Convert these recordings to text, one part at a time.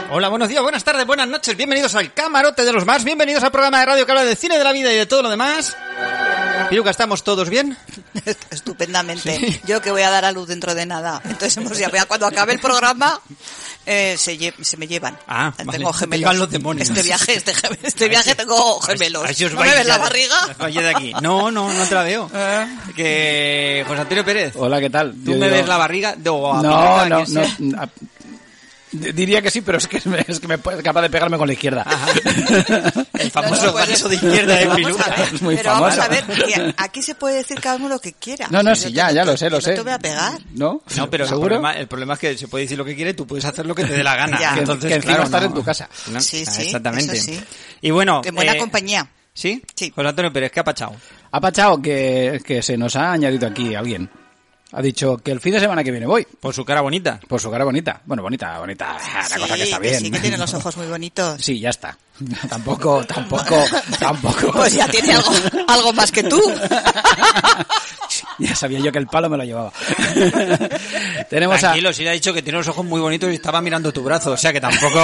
Hola, buenos días, buenas tardes, buenas noches, bienvenidos al Camarote de los Más, bienvenidos al programa de radio que habla de cine, de la vida y de todo lo demás. Piruca, ¿estamos todos bien? Estupendamente. Sí. Yo que voy a dar a luz dentro de nada. Entonces, ya cuando acabe el programa, se me llevan. Ah, tengo vale. gemelos. Te llevan los demonios. Este viaje tengo gemelos. Así os ¿No vais me ves ya la barriga? os vais de aquí. No te la veo. Que José Antonio Pérez. Hola, ¿qué tal? ¿Tú me ves la barriga? No. Diría que sí, pero es que me puede capaz de pegarme con la izquierda. Ajá. El famoso puedes- gancho de izquierda de Vamos a Piluca. ver, Es muy pero vamos famoso. a ver, que aquí se puede decir cada uno lo que quiera. No, Yo sí, ya lo sé. No te voy a pegar. ¿No? No, pero ¿Seguro? el problema es que se puede decir lo que quiere, tú puedes hacer lo que te dé la gana. Ya. Que Entonces, encima claro, estar no. en tu casa. No, Sí, exactamente. eso sí. Y bueno, En buena compañía. ¿Sí? Sí. José Antonio Pérez, ¿qué ha pachado? Ha pachado que se nos ha añadido aquí alguien. Ha dicho que el fin de semana que viene voy. Por su cara bonita. Por su cara bonita. Bueno, bonita. Una cosa que está bien. Sí, que tiene los ojos muy bonitos. Sí, ya está. Tampoco. Pues ya tiene algo más que tú. Ya sabía yo que el palo me lo llevaba. Tenemos Tranquilo, sí le ha dicho que tiene los ojos muy bonitos y estaba mirando tu brazo, o sea que tampoco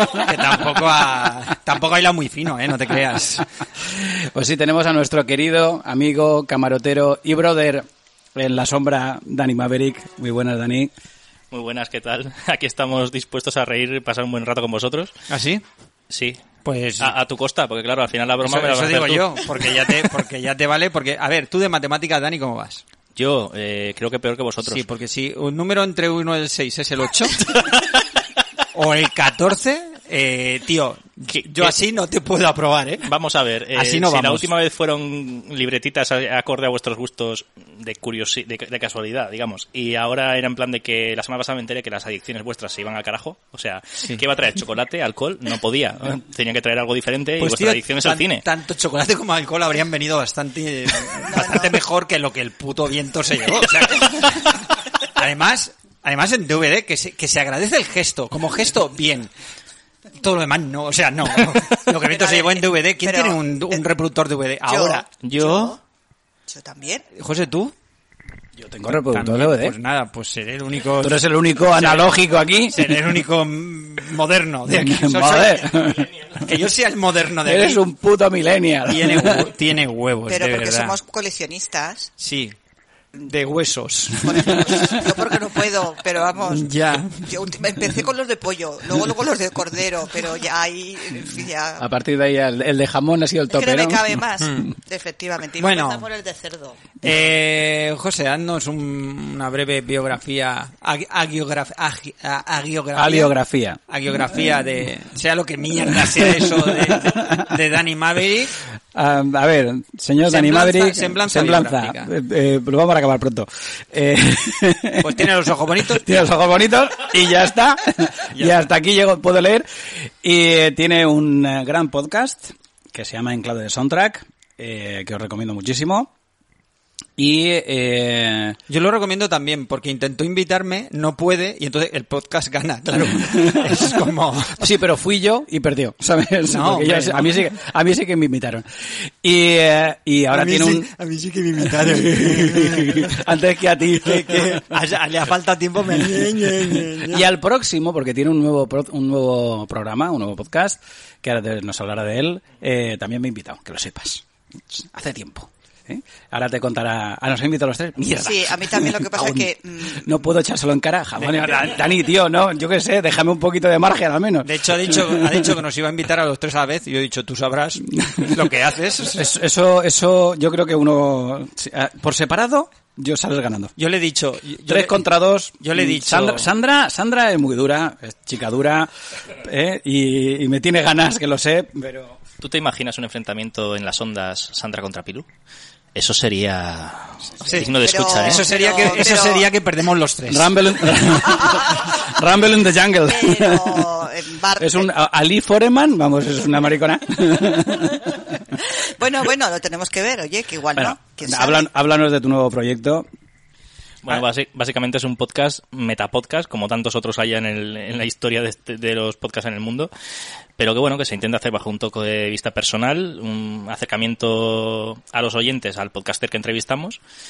ha hilado muy fino, no te creas. Pues sí, tenemos a nuestro querido amigo, camarotero y brother en la sombra, Dani Maverick. Muy buenas, Dani. Muy buenas, ¿qué tal? Aquí estamos dispuestos a reír y pasar un buen rato con vosotros. ¿Ah, sí? Sí. Pues A tu costa, porque claro, al final la broma eso, me la vas a eso hacer digo tú. yo, porque ya te vale, porque a ver, tú de matemáticas, Dani, ¿cómo vas? Yo creo que peor que vosotros. Sí, porque si un número entre 1 y el 6 es el 8 o el 14, tío, yo así no te puedo aprobar, ¿eh? Vamos a ver, Así no si la vamos. última vez fueron libretitas acorde a vuestros gustos de casualidad, digamos, y ahora era en plan de que la semana pasada me enteré que las adicciones vuestras se iban al carajo, o sea, Sí. ¿qué iba a traer? ¿Chocolate? ¿Alcohol? No podía, tenía que traer algo diferente y Pues, vuestra tío, adicción es el cine. tanto chocolate como alcohol habrían venido bastante mejor que lo que el puto viento se llevó. O sea, además en DVD, que se agradece el gesto. Como gesto, bien. Todo lo demás no, o sea, no. Lo que el viento se llevó en DVD. ¿Quién pero, tiene un reproductor DVD? Ahora. Yo también. José, ¿tú? Yo tengo reproductor También, DVD. Pues nada, pues seré el único... Tú eres el único analógico aquí. Seré el único moderno de aquí. Joder. Que yo sea el moderno de Eres aquí. un puto millennial. Tiene huevos, Pero de porque verdad. somos coleccionistas. Sí, de huesos. Yo porque no puedo, pero vamos. Ya. Yo empecé con los de pollo, luego los de cordero, pero ya ahí, en fin, ya. A partir de ahí el de jamón ha sido el Es que tope, no me ¿no? cabe más, efectivamente. Y Bueno. me empezó por el de cerdo. José, haznos una breve biografía, agiografía de, sea lo que mierda sea eso de Dani Maverick. A ver, señor Dani Semblanza- Maverick. semblanza biográfica. Lo vamos a acabar pronto. Pues tiene los ojos bonitos. Tiene los ojos bonitos y ya está. Y hasta aquí puedo leer. Y tiene un gran podcast que se llama En Clave de Soundtrack, que os recomiendo muchísimo. Y Yo lo recomiendo también porque intentó invitarme, no puede y entonces el podcast gana, claro. Es como... sí, pero fui yo y perdió, ¿sabes? No, Porque hombre, no. a mí sí que me invitaron. Y ahora tiene A mí sí que me invitaron. antes que a ti. que le falta tiempo. Y al próximo, porque tiene un nuevo programa, un nuevo podcast, que ahora nos hablará de él, también me ha invitado, que lo sepas. Hace tiempo. Ahora te contará. Nos ha invitado a los tres. ¡Mierda! Sí, a mí también lo que pasa es que... No puedo echárselo en cara. Jamón. Dani, tío, no, yo qué sé, déjame un poquito de margen al menos. De hecho, ha dicho que nos iba a invitar a los tres a la vez y yo he dicho, tú sabrás lo que haces. Eso yo creo que uno, por separado, yo sales ganando. Yo le he dicho... 3 contra 2. Yo le he dicho... Sandra es muy dura, es chica dura, y me tiene ganas, que lo sé, pero... ¿Tú te imaginas un enfrentamiento en las ondas Sandra contra Pilú? Eso sería digno de Pero- escuchar, ¿eh? Eso sería que perdemos los tres. Rumble in the Jungle. Pero Es un Ali Foreman, vamos, es una maricona. Bueno, lo tenemos que ver, oye, que igual Bueno, no. ¿Quién sabe? háblanos de tu nuevo proyecto. Bueno, básicamente es un podcast, metapodcast, como tantos otros hay en la historia de los podcasts en el mundo, pero que bueno, que se intenta hacer bajo un toque de vista personal, un acercamiento a los oyentes, al podcaster que entrevistamos,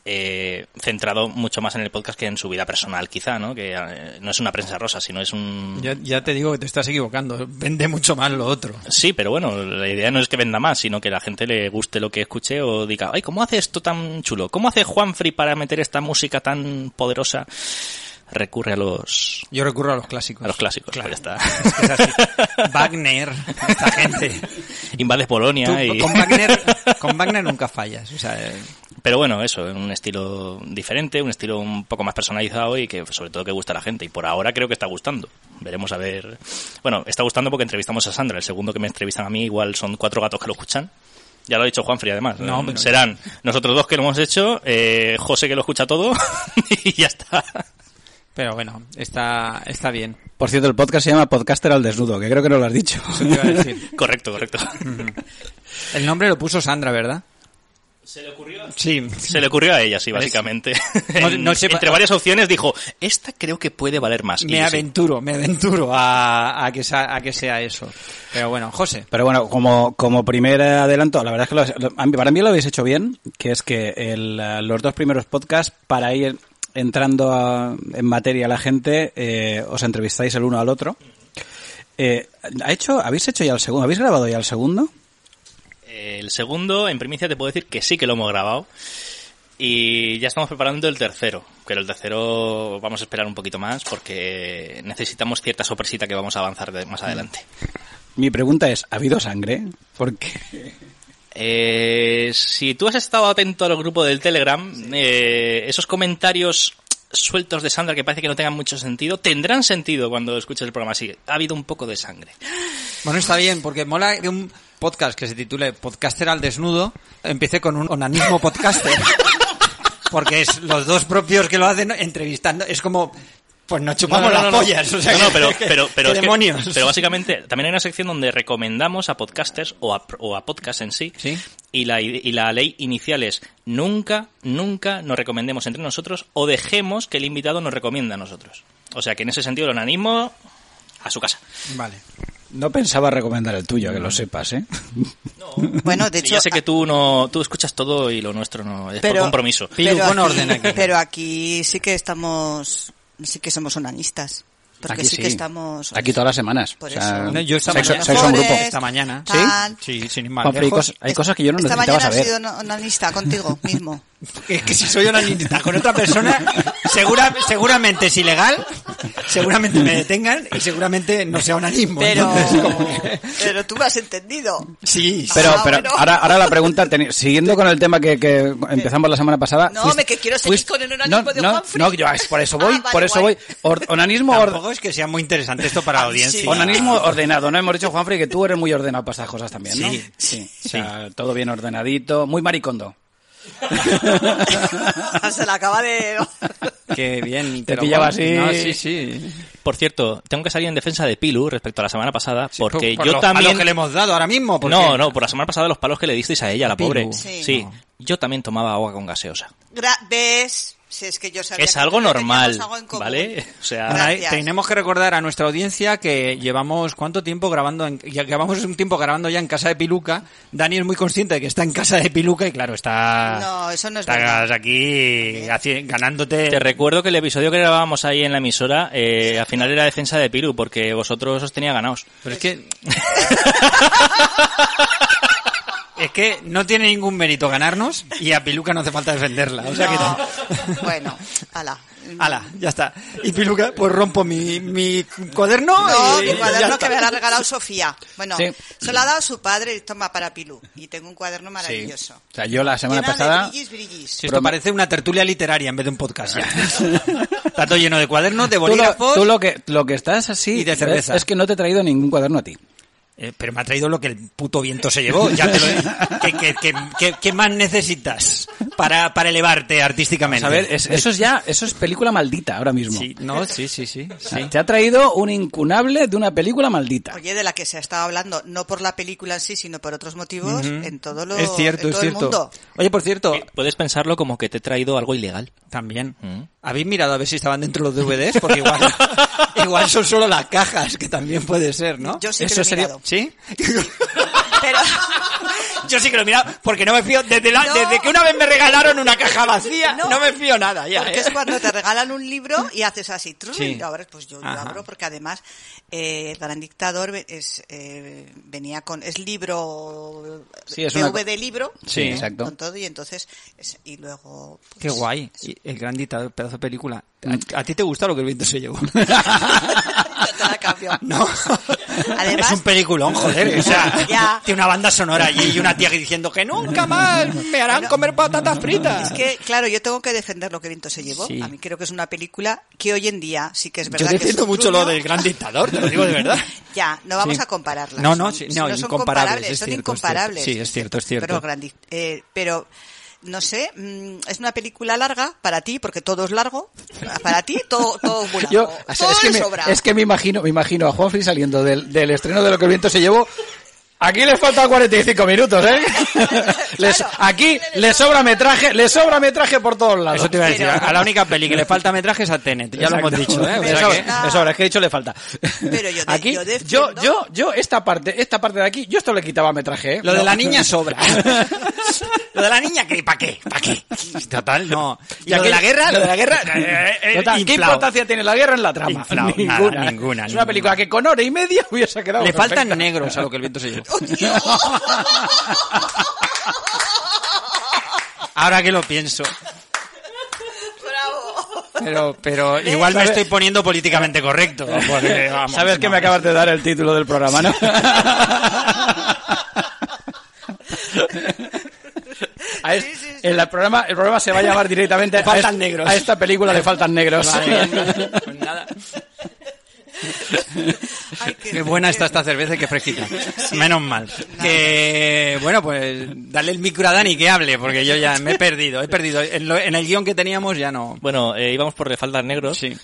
centrado mucho más en el podcast que en su vida personal, quizá, ¿no? Que no es una prensa rosa, sino es un... Ya te digo que te estás equivocando. Vende mucho más lo otro. Sí, pero bueno, la idea no es que venda más, sino que la gente le guste lo que escuche o diga, ay, ¿cómo hace esto tan chulo? ¿Cómo hace Juanfri para meter esta música tan poderosa? Recurre a los... Yo recurro a los clásicos. A los clásicos, claro. Pues ya Es que es así. Wagner, esta gente. Invades Polonia Tú, y... con Wagner nunca fallas. O sea, Pero bueno, eso, un estilo diferente, un estilo un poco más personalizado y que sobre todo que gusta a la gente. Y por ahora creo que está gustando. Veremos a ver... Bueno, está gustando porque entrevistamos a Sandra. El segundo que me entrevistan a mí igual son 4 gatos que lo escuchan. Ya lo ha dicho Juanfri, además. No, pero... Serán nosotros 2 que lo hemos hecho, José que lo escucha todo y ya está. Pero bueno, está bien. Por cierto, el podcast se llama Podcaster al Desnudo, que creo que no lo has dicho. Eso te iba a decir. Correcto. El nombre lo puso Sandra, ¿verdad? ¿Se le ocurrió? Sí. Se le ocurrió a ella, sí, básicamente. No sé, entre varias opciones dijo, esta creo que puede valer más. Me aventuro a que sea eso. Pero bueno, José. Pero bueno, como primer adelanto, la verdad es que para mí lo habéis hecho bien, que es que los 2 primeros podcasts, para ir entrando en materia la gente, os entrevistáis el uno al otro. ¿Habéis hecho ya el segundo? ¿Habéis grabado ya el segundo? El segundo, en primicia, te puedo decir que sí que lo hemos grabado. Y ya estamos preparando el tercero. Pero el tercero vamos a esperar un poquito más porque necesitamos cierta sorpresita que vamos a avanzar más adelante. Mi pregunta es, ¿ha habido sangre? Porque... si tú has estado atento al grupo del Telegram, esos comentarios sueltos de Sandra que parece que no tengan mucho sentido, tendrán sentido cuando escuches el programa. Sí, ha habido un poco de sangre. Bueno, está bien, porque mola que un podcast que se titule Podcaster al Desnudo empiece con un onanismo podcaster. Porque es los 2 propios que lo hacen entrevistando. Es como... Pues no chupamos las pollas. O sea, pero demonios. Pero básicamente también hay una sección donde recomendamos a podcasters o a podcast en sí. ¿Sí? Y la ley inicial es nunca nos recomendemos entre nosotros o dejemos que el invitado nos recomienda a nosotros. O sea que en ese sentido el onanismo a su casa. Vale. No pensaba recomendar el tuyo, que lo sepas, ¿eh? No. Bueno, de hecho... Ya sé que tú escuchas todo y lo nuestro no es por compromiso. Pilu, pon orden aquí. Pero aquí sí que somos onanistas. Porque Aquí sí que estamos... Aquí todas las semanas. Por O sea, eso. No, yo esta sexo mañana, en grupo. esta mañana. Tal. Sí, sin ir más Juanfri, lejos. hay cosas que yo no Esta necesitaba mañana has saber. sido onanista contigo mismo. Es que si soy onanista con otra persona, seguramente es ilegal, seguramente me detengan y seguramente no sea onanismo. Pero, Entonces, como que... pero tú me has entendido. Sí, Pero bueno. ahora la pregunta, siguiendo con el tema que empezamos la semana pasada. No, que quiero seguir con el onanismo de Juanfri. No, yo por eso voy, Vale, guay. Onanismo tampoco es que sea muy interesante esto para la audiencia. Sí. Onanismo ordenado, ¿no? Hemos dicho, Juanfri, que tú eres muy ordenado para estas cosas también, ¿no? Sí. O sea, todo bien ordenadito, muy maricondo. Se la acaba de... Qué bien. Te pero pillaba bueno, así. No, sí. Por cierto, tengo que salir en defensa de Pilu respecto a la semana pasada porque por yo los también... palos que le hemos dado ahora mismo. ¿Por qué? No, por la semana pasada los palos que le disteis a ella, la Pilu. pobre. Sí. No. Yo también tomaba agua con gaseosa. ¿Ves? Si es que yo sabía Es que algo teníamos normal, algo en común. ¿vale? O sea, Bueno, Gracias. tenemos que recordar a nuestra audiencia que llevamos ¿cuánto tiempo grabando? Llevamos un tiempo grabando ya en casa de Piluca. Dani es muy consciente de que está en casa de Piluca y claro, está... No, eso no es estás verdad. aquí ganándote... te recuerdo que el episodio que grabábamos ahí en la emisora, al final era defensa de Pilu, porque vosotros os tenía ganados. Pero es que... Es que no tiene ningún mérito ganarnos y a Piluca no hace falta defenderla. O sea No. Bueno, ala. ¡Hala! Ya está. Y Piluca, pues rompo mi cuaderno No, y mi ya cuaderno está. que me lo ha regalado Sofía. Bueno, Sí. se lo ha dado su padre y toma para Pilu. Y tengo un cuaderno maravilloso. O sea, yo la semana Lleno pasada... de brillis. Si esto parece una tertulia literaria en vez de un podcast. Ya. Está todo lleno de cuadernos, de bolígrafos... Tú lo que estás así y de cerveza. es que no te he traído ningún cuaderno a ti. Pero me ha traído lo que el puto viento se llevó. Ya te lo ¿Qué más necesitas para elevarte artísticamente? A ver, eso es película maldita ahora mismo. Sí, no, sí. Te ha traído un incunable de una película maldita. Oye, de la que se ha estado hablando, no por la película en sí, sino por otros motivos, en todo lo Es cierto, en es todo cierto. el mundo. Oye, por cierto, Puedes pensarlo como que te he traído algo ilegal. también. ¿Habéis mirado a ver si estaban dentro los DVDs? Porque igual son solo las cajas, que también puede ser, ¿no? Yo sí que Eso lo he sería- mirado. ¿Sí? Pero Yo sí que lo he mirado porque no me fío. Desde que una vez me regalaron una caja vacía, no me fío nada ya. Porque es cuando te regalan un libro y haces así. Sí. Y ahora pues yo lo abro porque además El Gran Dictador venía con... Es libro... Sí, es DVD libro. Sí, exacto. Con todo y entonces... y luego... Pues, Qué guay. Y El Gran Dictador, pedazo de película. ¿A ti te gusta lo que el viento se llevó? Yo te la cambio. No. Además, es un peliculón, joder. O sea, ya. tiene una banda sonora allí y una tía diciendo que nunca más me harán comer patatas fritas. Es que, claro, yo tengo que defender lo que el viento se llevó. Sí. A mí creo que es una película que hoy en día sí que es verdad. Yo defiendo que es un mucho truño. lo del Gran Dictador, te lo digo de verdad. Ya, no vamos Sí. a compararlas. No, Son incomparables. Es son cierto, incomparables. Sí, es cierto. Pero no sé, es una película larga para ti, porque todo es largo. Para ti, todo muy largo. Todo Es que me imagino a Juanfrey saliendo del estreno de Lo que el viento se llevó. Aquí le faltan 45 minutos, ¿eh? Aquí le sobra metraje por todos lados. Eso te iba a decir. A la única peli que le falta metraje es a Tenet. Ya lo hemos dicho, ¿eh? O sea que... Le sobra, es que he dicho le falta. Pero Aquí, yo defiendo... yo esta parte de aquí, yo esto le quitaba metraje, ¿eh? Lo de la niña sobra. Lo de la niña, ¿qué? ¿Para qué? Total, no. Y lo de la guerra, Total, ¿qué importancia tiene la guerra en la trama? Inflado, ninguna. Es una película que con hora y media hubiese quedado Le perfecta. faltan negros a Lo que el viento se llevó. Ahora que lo pienso. Pero igual me estoy poniendo políticamente correcto. Porque, vamos, Sabes que me acabas de dar el título del programa, ¿no? El programa se va a llamar directamente Faltan negros. A esta película le faltan negros. Vale, pues nada. Ay, Qué buena está esta cerveza y qué fresquita. Menos mal. Que bueno, pues dale el micro a Dani que hable, porque yo ya me he perdido. En el guión que teníamos ya no. Bueno, íbamos por Le faltan negros. Sí.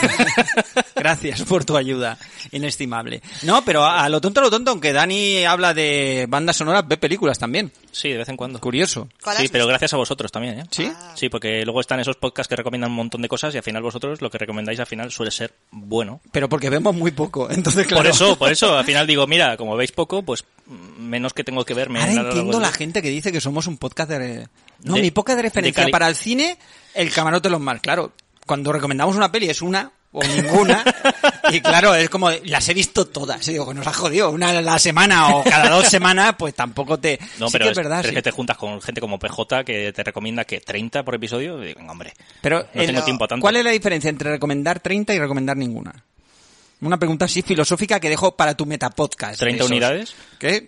Gracias por tu ayuda, inestimable. No, pero a lo tonto, aunque Dani habla de bandas sonoras, ve películas también. Sí, de vez en cuando. Curioso. Sí, pero gracias a vosotros también, ¿eh? ¿Sí? Sí, porque luego están esos podcasts que recomiendan un montón de cosas y al final vosotros lo que recomendáis al final suele ser bueno. Pero porque vemos muy poco, entonces claro. Por eso, al final digo, mira, como veis poco, pues menos que tengo que verme. Ahora entiendo la gente que dice que somos un podcast mi podcast de referencia para el cine, El Camarote de los Mar. Claro, cuando recomendamos una peli es una o ninguna, y claro, es como, las he visto todas, y digo, que nos ha jodido, una a la semana o cada 2 semanas, pues tampoco te... No, sí pero que es verdad, es sí. que te juntas con gente como PJ que te recomienda que 30 por episodio, y digo, hombre, Pero no tengo tiempo a tanto. ¿Cuál es la diferencia entre recomendar 30 y recomendar ninguna? Una pregunta así filosófica que dejo para tu metapodcast. 30 unidades. ¿Qué?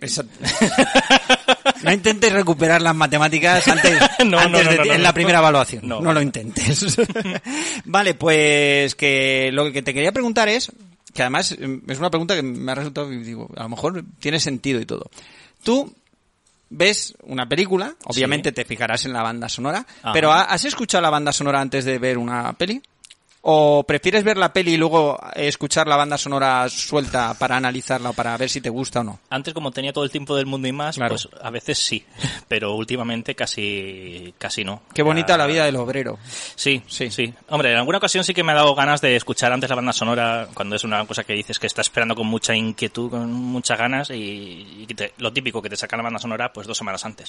No intentes recuperar las matemáticas antes en la primera evaluación. No lo intentes. Vale, pues que lo que te quería preguntar es, que además es una pregunta que me ha resultado, digo, a lo mejor tiene sentido y todo. Tú ves una película, obviamente Sí. te fijarás en la banda sonora, Ajá. pero ¿has escuchado la banda sonora antes de ver una peli? ¿O prefieres ver la peli y luego escuchar la banda sonora suelta para analizarla o para ver si te gusta o no? Antes, como tenía todo el tiempo del mundo y más, Claro. pues a veces sí, pero últimamente casi no. Qué bonita la vida del obrero. Sí, Sí. sí. Hombre, en alguna ocasión sí que me ha dado ganas de escuchar antes la banda sonora cuando es una cosa que dices que estás esperando con mucha inquietud, con muchas ganas y lo típico que te sacan la banda sonora pues 2 semanas antes.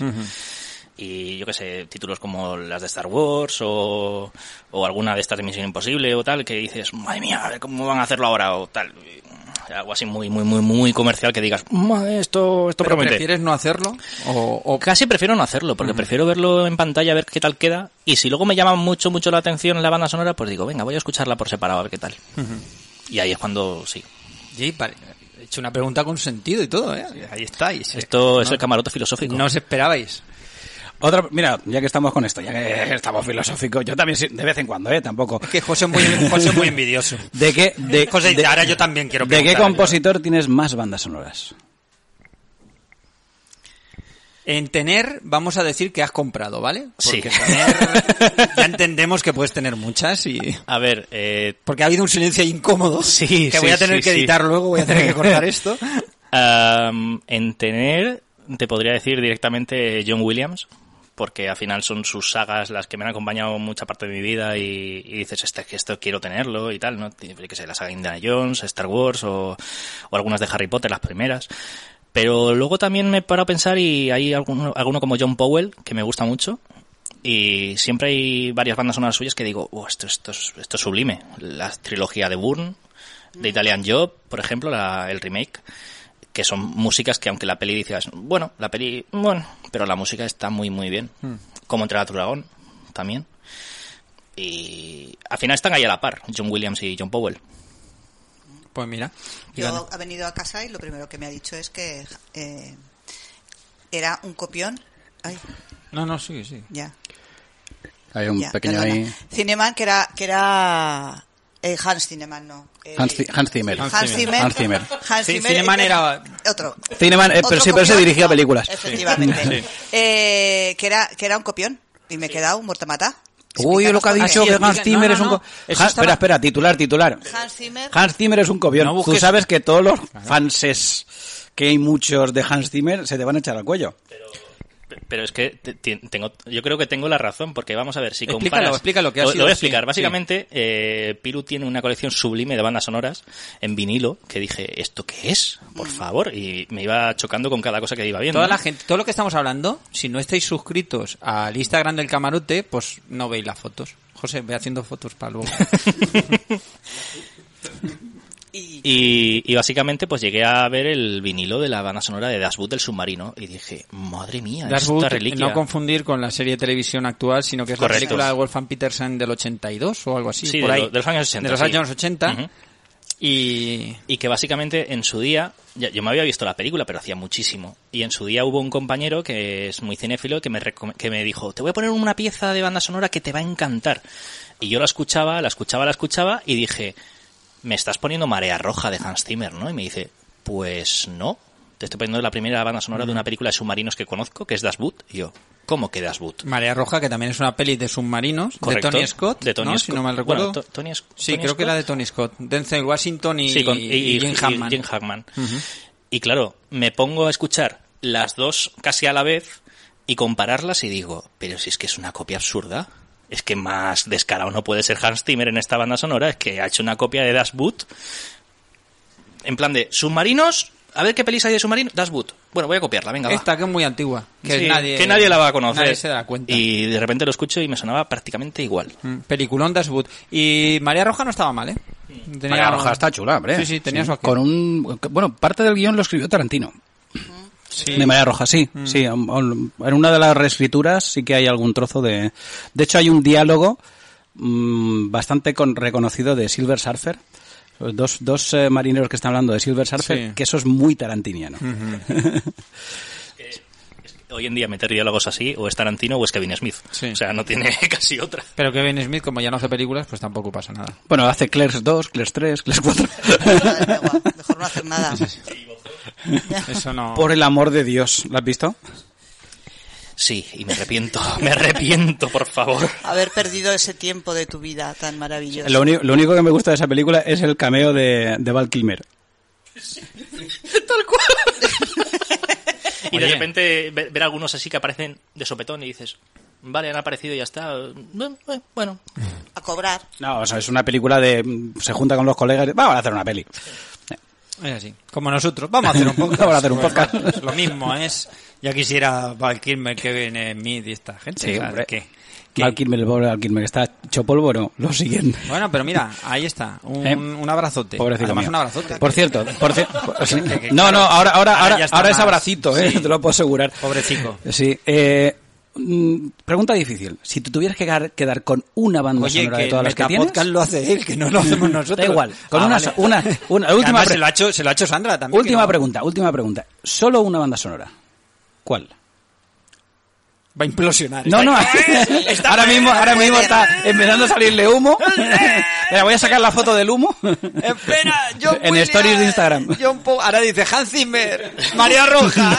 Y yo qué sé, títulos como las de Star Wars o alguna de estas de Misión Imposible o tal, que dices, madre mía, a ver cómo van a hacerlo ahora o tal. Algo así muy comercial que digas, madre, esto ¿Pero promete. prefieres no hacerlo? ¿O Casi prefiero no hacerlo, porque prefiero verlo en pantalla, a ver qué tal queda, y si luego me llama mucho la atención la banda sonora, pues digo, venga, voy a escucharla por separado, a ver qué tal. Y ahí es cuando, sí. Sí, he hecho una pregunta con sentido y todo, ¿eh? Ahí estáis. Esto es el camarote filosófico. No os esperabais. Mira, ya que estamos con esto, ya que estamos filosóficos, yo también de vez en cuando, tampoco. Es que José es muy envidioso. José, ahora yo también quiero ¿De qué preguntar. compositor tienes más bandas sonoras? En tener, vamos a decir que has comprado, ¿vale? Sí. Porque tener, ya entendemos que puedes tener muchas y... A ver, Porque ha habido un silencio incómodo. Sí, que voy a tener que editar luego, voy a tener que cortar esto. en tener, te podría decir directamente John Williams, porque al final son sus sagas las que me han acompañado mucha parte de mi vida y dices, esto quiero tenerlo y tal, ¿no? Que sé, la saga Indiana Jones, Star Wars o algunas de Harry Potter, las primeras. Pero luego también me paro a pensar y hay alguno como John Powell, que me gusta mucho. Y siempre hay varias bandas sonoras suyas que digo, esto es sublime. La trilogía de Bourne, de Italian Job, por ejemplo, el remake, que son músicas que aunque la peli dices, bueno, pero la música está muy, muy bien. Como Entre tu dragón, también. Y al final están ahí a la par, John Williams y John Powell. Pues mira. Yo he venido a casa y lo primero que me ha dicho es que era un copión. Ay. No, sí. Ya. Hay un pequeño ahí. Cineman, que era Hans Cineman, no. Hans Zimmer. Sí, Cineman era otro. Cineman, pero siempre se dirigía a películas. Efectivamente. Sí. Que era un copión. Y me he quedado muerto a matar. Uy, lo que ha dicho que Hans Zimmer es un copión. Espera, titular. Hans Zimmer es un copión. No, tú sabes que todos los fanses, que hay muchos de Hans Zimmer, se te van a echar al cuello. Pero es que yo creo que tengo la razón, porque vamos a ver, si comparas... Explícalo, que ha sido, lo voy a explicar. Básicamente, Piru tiene una colección sublime de bandas sonoras en vinilo, que dije, ¿esto qué es? Por favor, y me iba chocando con cada cosa que iba viendo. Toda la gente, todo lo que estamos hablando, si no estáis suscritos al Instagram del Camarote, pues no veis las fotos. José, ve haciendo fotos para luego. Y básicamente pues llegué a ver el vinilo de la banda sonora de Das Boot del submarino y dije, madre mía, Das esta Boot, reliquia. no confundir con la serie de televisión actual, sino que es Correcto. la película de Wolfgang Petersen del 82 o algo así, sí, por ahí. De los años 80. De los años 80. Uh-huh. Y que básicamente en su día, yo me había visto la película, pero hacía muchísimo. Y en su día hubo un compañero que es muy cinéfilo que me dijo, te voy a poner una pieza de banda sonora que te va a encantar. Y yo la escuchaba y dije, me estás poniendo Marea Roja de Hans Zimmer, ¿no? Y me dice, pues no, te estoy poniendo la primera banda sonora de una película de submarinos que conozco, que es Das Boot. Y yo, ¿cómo que Das Boot? Marea Roja, que también es una peli de submarinos. Correcto. De Tony Scott, de Tony ¿no? Scott. Si no mal recuerdo. Bueno, Tony sí, Tony creo Scott. que era de Tony Scott. Denzel Washington y Jim Hackman. Jim Hackman. Uh-huh. Y claro, me pongo a escuchar las dos casi a la vez y compararlas y digo, pero si es que es una copia absurda. Es que más descarado no puede ser Hans Zimmer en esta banda sonora, es que ha hecho una copia de Das Boot en plan de submarinos, a ver qué pelis hay de submarinos, Das Boot. Bueno, voy a copiarla, venga, va. Esta que es muy antigua, que sí, nadie la va a conocer. Nadie se da cuenta. Y de repente lo escucho y me sonaba prácticamente igual. Peliculón Das Boot. Y Marea Roja no estaba mal, ¿eh? Marea Roja está chula, hombre. Sí, tenía su con parte del guión lo escribió Tarantino. Sí. De Marea Roja, sí. En una de las reescrituras sí que hay algún trozo de... De hecho, hay un diálogo bastante reconocido de Silver Surfer. Dos marineros que están hablando de Silver Surfer, que eso es muy tarantiniano. Uh-huh. Hoy en día meter diálogos así, o es Tarantino o es Kevin Smith. Sí. O sea, no tiene casi otra. Pero Kevin Smith, como ya no hace películas, pues tampoco pasa nada. Bueno, hace Clerks 2, Clerks 3, Clerks 4. Mejor no hacer nada. Eso no... Por el amor de Dios, ¿lo has visto? Sí, y me arrepiento, por favor. Haber perdido ese tiempo de tu vida tan maravilloso. Lo único que me gusta de esa película es el cameo de Val Kilmer. Tal cual. Y de repente ver algunos así que aparecen de sopetón y dices, vale, han aparecido y ya está. Bueno. A cobrar. No, o sea, es una película se junta con los colegas y vamos a hacer una peli. Es así. Como nosotros. Vamos a hacer un podcast. Vamos a hacer un podcast. Pues, lo mismo es... Ya quisiera Val Kilmer, Kevin Smith y esta gente. Sí, ¿sabes? hombre. ¿Qué? Val Kilmer, el pobre Val Kilmer, está hecho polvo, no, lo siguiente. Bueno, pero mira, ahí está. Un abrazote. Pobrecito Además, mío. un abrazote. Por cierto, sí. Que, No, ahora ya está es más. abracito, Sí. te lo puedo asegurar. Pobre chico. Sí. Pregunta difícil. Si tú tuvieras que quedar con una banda Oye, sonora que de todas las que tienes... podcast lo hace él, que no lo hacemos nosotros. Da igual. Con vale. una última Además, se lo ha hecho Sandra también. última pregunta. Solo una banda sonora. ¿Cuál? Va a implosionar. No. ahora mismo está empezando a salirle humo. Mira, voy a sacar la foto del humo. Espera, John En Williams, stories de Instagram. Ahora dice Hans Zimmer, Marea Roja.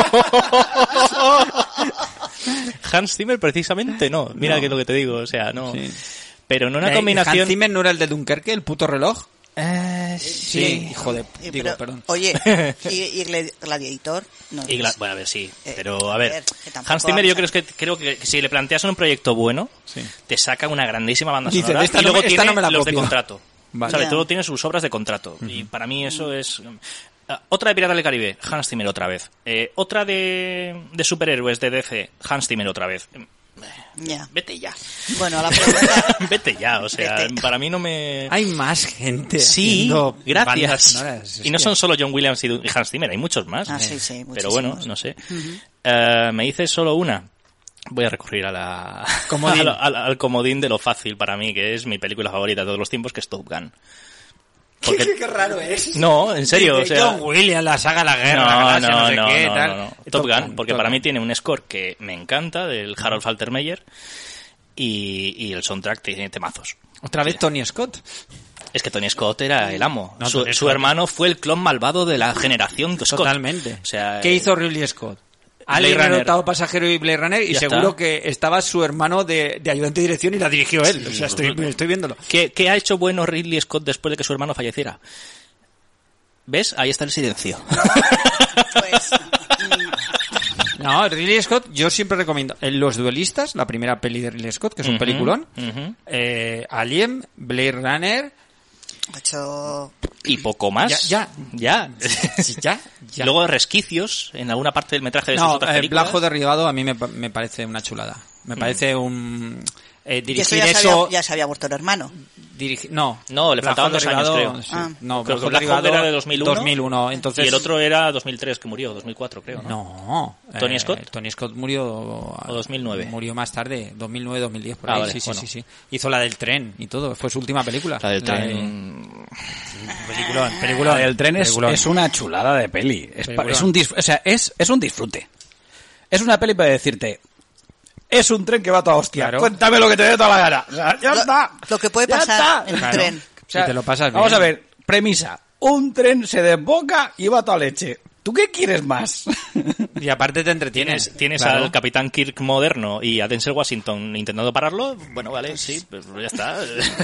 Hans Zimmer precisamente no. Mira que es lo que te digo, o sea, no. Sí. Pero en una combinación... ¿Hans Zimmer no era el de Dunkerque, el puto reloj? Sí. Hijo de... perdón. Oye, ¿y Gladiator? No, bueno, a ver, sí. Pero, a ver, que tampoco Hans Zimmer yo vamos creo que si le planteas un proyecto bueno, Sí. te saca una grandísima banda Dice, sonora esta y no luego me- esta tiene no me la los de copio. contrato. Vale. ¿Sabes? Ya. Todo tiene sus obras de contrato. Y para mí eso es... Otra de Piratas del Caribe, Hans Zimmer otra vez. Otra de superhéroes de DC, Hans Zimmer otra vez. Ya. Vete ya. Bueno, a la pregunta... Vete ya, o sea, Vete. para mí no me... Hay más gente Sí, haciendo bandas gracias. sonoras. Y no son solo John Williams y Hans Zimmer, hay muchos más. Ah, sí, sí, Pero bueno, muchísimos. no sé. Me dices solo una. Voy a recurrir a la Comodín. al comodín de lo fácil para mí, que es mi película favorita de todos los tiempos, que es Top Gun. Porque... Qué raro es. No, en serio, o sea... John Williams, la saga La Guerra, no sé qué, tal. no. Top Gun, porque para mí tiene un score que me encanta, del Harold Faltermeyer, y el soundtrack tiene temazos. Otra vez Tony Scott. Es que Tony Scott era el amo. No, su Tony Scott. hermano fue el clon malvado de la generación Scott. Totalmente. O sea, ¿Qué hizo Ridley Scott? Alien, Runner. el octavo pasajero y Blade Runner, y Ya seguro está. que estaba su hermano de ayudante de dirección y la dirigió él. O sea, estoy viéndolo. ¿Qué ha hecho bueno Ridley Scott después de que su hermano falleciera? ¿Ves? Ahí está el silencio. Pues, No, Ridley Scott, yo siempre recomiendo Los Duelistas, la primera peli de Ridley Scott, que es un peliculón. Alien, Blade Runner. ha hecho... Y poco más. Ya. Sí, ya. Luego resquicios en alguna parte del metraje de sus No, otras películas. Blajo derribado a mí me parece una chulada. Me parece un... Y eso dirigir ya se había muerto el hermano. No, No, le faltaban Black 2 años, Derribado, creo. sí. Ah. No, Creo que Black Black Hawk Derribado, era de 2001. 2001, entonces... Y el otro era 2003, que murió, 2004, creo, ¿no? No. ¿Tony Scott? Tony Scott murió... ¿O 2009? Murió más tarde, 2009, 2010, por Ah, ahí. vale, Sí. Hizo la del tren y todo, fue su última película. La del tren... Peliculón. El tren Peliculón. es una chulada de peli. Peliculón. Es un disfrute. Es una peli para decirte... Es un tren que va a toda hostia. Claro. Cuéntame lo que te dé toda la gana. O sea, ya está. Lo que puede Ya pasar está. en un Claro. tren. O sea, Si te lo pasas Vamos bien. a ver, premisa. Un tren se desboca y va a toda leche. ¿Tú qué quieres más? Y aparte te entretienes. Tienes Claro. al Capitán Kirk moderno y a Denzel Washington intentando pararlo. Bueno, vale, sí, pues ya está.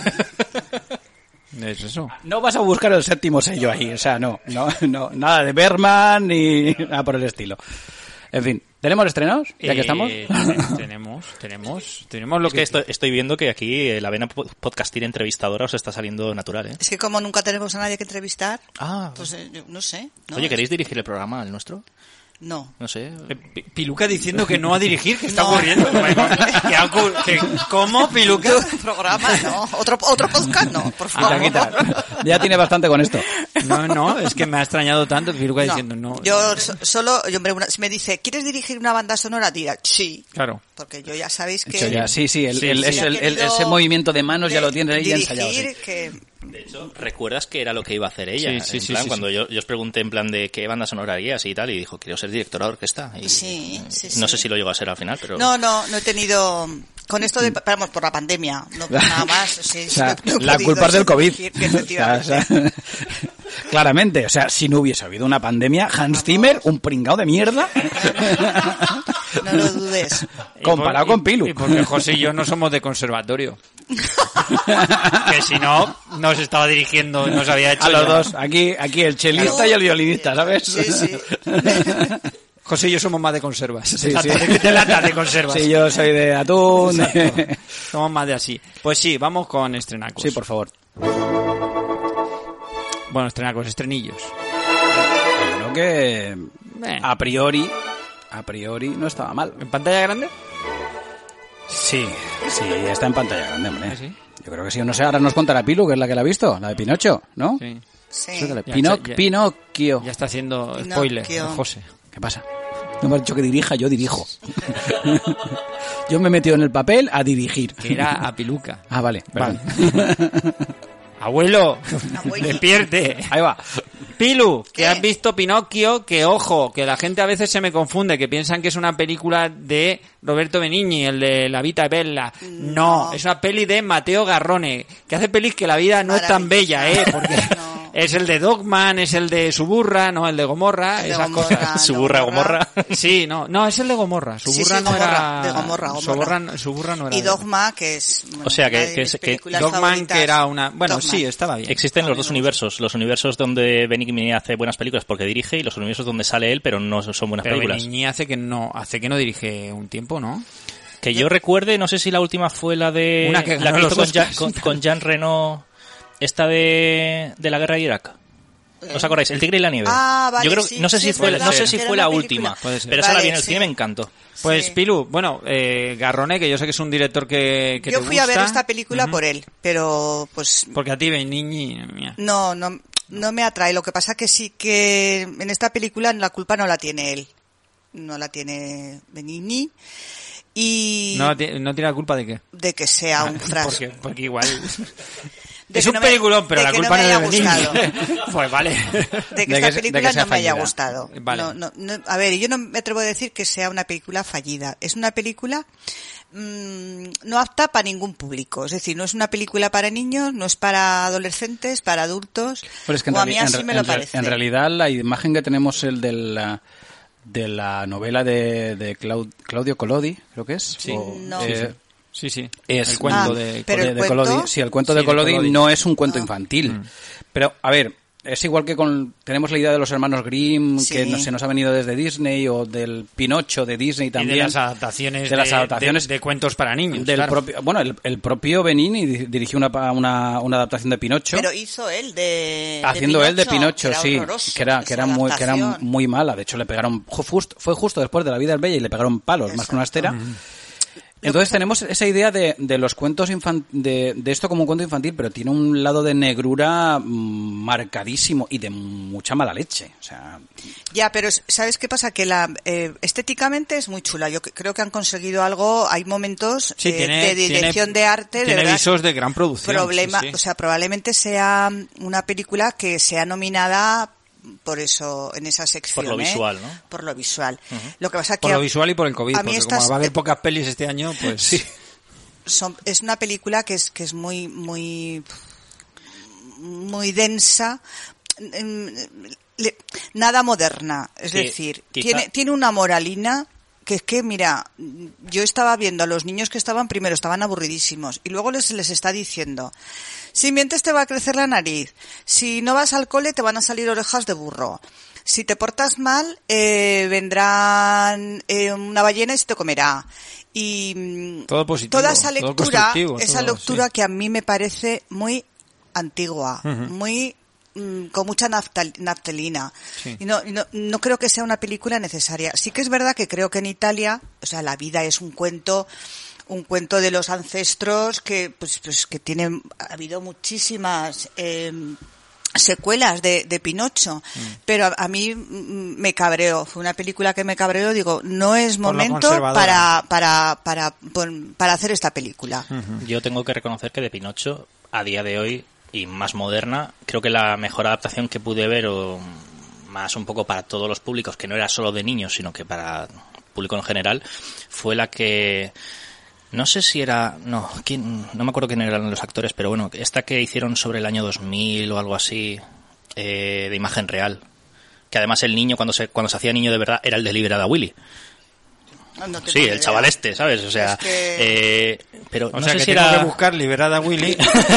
Es eso. No vas a buscar el séptimo sello ahí. O sea, no. Nada de Berman ni nada por el estilo. En fin, ¿tenemos estrenos? Ya que estamos. Tenemos lo Es que estoy viendo que aquí la vena podcastir entrevistadora os está saliendo natural, ¿eh? Es que como nunca tenemos a nadie que entrevistar, Ah, pues yo no sé. ¿no? oye, ¿queréis dirigir el programa al nuestro? No. No sé. Piluca diciendo que no a dirigir, que está No. ocurriendo. ¿Cómo, Piluca? Programa, no. Otro podcast, no, por favor. Quita. Ya tiene bastante con esto. No, es que me ha extrañado tanto Piluca No. diciendo no. Yo solo, hombre, si me dice, ¿quieres dirigir una banda sonora? Dirá, sí. Claro. Porque yo ya sabéis que... Eso ya, sí, Ya ese movimiento de manos ya lo tienes ahí ya ensayado. dirigir, Sí. que... De hecho, ¿recuerdas que era lo que iba a hacer ella? Sí, En sí, plan, sí, cuando sí. Yo os pregunté en plan de qué banda sonora harías y tal, y dijo, quiero ser directora de orquesta. Y Sí. no sé si lo llegó a ser al final, pero... No he tenido... Con esto de, vamos, por la pandemia, no por nada más. Sí, O sea, no he la podido culpa es del COVID. dirigir, que efectivamente. Claramente, o sea, si no hubiese habido una pandemia, Hans Zimmer, un pringao de mierda, No lo dudes. comparado con Pilu. Y porque José y yo no somos de conservatorio. Que si no, nos estaba dirigiendo y nos había hecho... A los ya. dos, aquí el chelista y el violinista, ¿sabes? Sí. José y yo somos más de conservas. Sí, Lata sí. de lata de conservas. Sí, yo soy de atún. Exacto. Somos más de así. Pues sí, vamos con estrenacos. Sí, por favor. Bueno, estrenillos. Creo que Eh. a priori no estaba mal. ¿En pantalla grande? Sí, está en pantalla grande, hombre. ¿Ah, sí? Yo creo que sí. No sé, ahora nos contará Pilu, que es la que la ha visto, la de Pinocho, ¿no? Sí. Sí. Suéltale. Ya, ya. Pinocchio. Ya está haciendo Pinocchio. spoiler, José. ¿Qué pasa? No me has dicho que dirija, yo dirijo. Yo me he metido en el papel a dirigir. Que era a Piluca. Ah, vale, perdón. Abuelo, Abuelo. despierte. Ahí va. Pilu, que ¿Qué? has visto Pinocchio, que ojo, que la gente a veces se me confunde, que piensan que es una película de Roberto Benigni, el de La Vita Bella. No, es una peli de Mateo Garrone, que hace pelis que la vida no es tan bella, porque No. es el de Dogman, es el de Suburra, no, el de Gomorra, El de esas Gomorra, cosas. Suburra, Gomorra. Sí, no, es el de Gomorra. Sí, Suburra sí, no Gomorra, era... de Gomorra. Suburra no era. Y de- Dogma, que es... bueno, O sea, que- una de que mis es- que películas Dogman, favoritas. que era una... Bueno, Dogman. sí, estaba bien. Existen los A mí dos me universos. Los universos donde Benigni hace buenas películas porque dirige y los universos donde sale él pero no son buenas Pero películas. Benigni hace que no dirige un tiempo, ¿no? Que yo recuerde, no sé si la última fue la de... Una que la ganó que los hizo con Jean, Oscars. con Jean Reno, esta de la guerra de Irak. ¿Os acordáis? El Tigre y la Nieve. Ah, vale, yo creo, sí, no sé sí, si es fue, verdad, no sé que si era fue una la película. última, Puede ser. pero esa la Vale, vi en el sí. cine y me encantó. Pues Sí. Pilu, bueno, Garrone, que yo sé que es un director que Yo te fui a ver gusta, esta película por él, pero pues porque a ti Benigni, mía. no me atrae. Lo que pasa que sí que en esta película la culpa no la tiene él, no la tiene Benigni y No tiene la culpa de qué. de que sea un fracaso. Porque igual De es que un no me- peliculón, pero de la que no culpa me no haya es de Benigni. gustado. Pues vale. De que de esta que película sea no me haya fallida. gustado. Vale. A ver, yo no me atrevo a decir que sea una película fallida. Es una película no apta para ningún público. Es decir, no es una película para niños, no es para adolescentes, para adultos. Pero es que o a mí así me lo parece. en realidad la imagen que tenemos el de la novela de Claudio Collodi, creo que es. Sí. No. Sí. Es El cuento Ah, de pero el cuento- Collodi. Sí, el cuento de Sí, de Collodi Collodi. no es un cuento infantil. Pero, a ver, es igual que tenemos la idea de los hermanos Grimm, Sí. que se nos ha venido desde Disney, o del Pinocho de Disney Y también. de las adaptaciones de las adaptaciones de cuentos para niños. del claro. propio, bueno, el propio Benigni dirigió una adaptación de Pinocho. Pero hizo él Haciendo él de Pinocho, que era sí, horroroso, que era esa muy adaptación. mala. De hecho, le pegaron fue justo después de La vida del Bella y le pegaron palos más que una estera. Entonces tenemos esa idea de los cuentos de esto como un cuento infantil, pero tiene un lado de negrura marcadísimo y de mucha mala leche. O sea, Ya, pero ¿sabes qué pasa? Que estéticamente es muy chula. Yo creo que han conseguido algo. Hay momentos Sí, de dirección de arte. Tiene de verdad, visos de gran producción. problema, sí. O sea, probablemente sea una película que sea nominada por eso en esa sección. Por lo visual, ¿no? Por lo visual. Lo que pasa que Por lo visual y por el COVID, a mí porque estas- como va a haber pocas pelis este año, pues sí. es una película que es muy densa. Nada moderna, es Sí, decir, quizá- tiene una moralina que es que, mira, yo estaba viendo a los niños que estaban aburridísimos y luego les está diciendo, si mientes te va a crecer la nariz, si no vas al cole te van a salir orejas de burro, si te portas mal vendrán una ballena y se te comerá. Y Todo positivo, toda esa todo lectura, constructivo, todo, sí. que a mí me parece muy antigua, muy con mucha naftalina. Sí. Y no creo que sea una película necesaria. Sí que es verdad que creo que en Italia, o sea, la vida es un cuento de los ancestros que pues que ha habido muchísimas secuelas de Pinocho, pero a mí me cabreó, fue una película que me cabreó, digo, no es Por lo momento conservadora. para hacer esta película. Yo tengo que reconocer que de Pinocho, a día de hoy, y más moderna, creo que la mejor adaptación que pude ver, o más un poco para todos los públicos, que no era solo de niños, sino que para público en general, fue la que... No sé si era... No me acuerdo quién eran los actores, pero bueno, esta que hicieron sobre el año 2000 o algo así, de imagen real. Que además el niño, cuando se hacía niño de verdad, era el de Liberada Willy. No tengo Sí, ni el idea. chaval este, ¿sabes? O sea, Es que- pero O no sea, sé que si tengo era... que buscar Liberada Willy.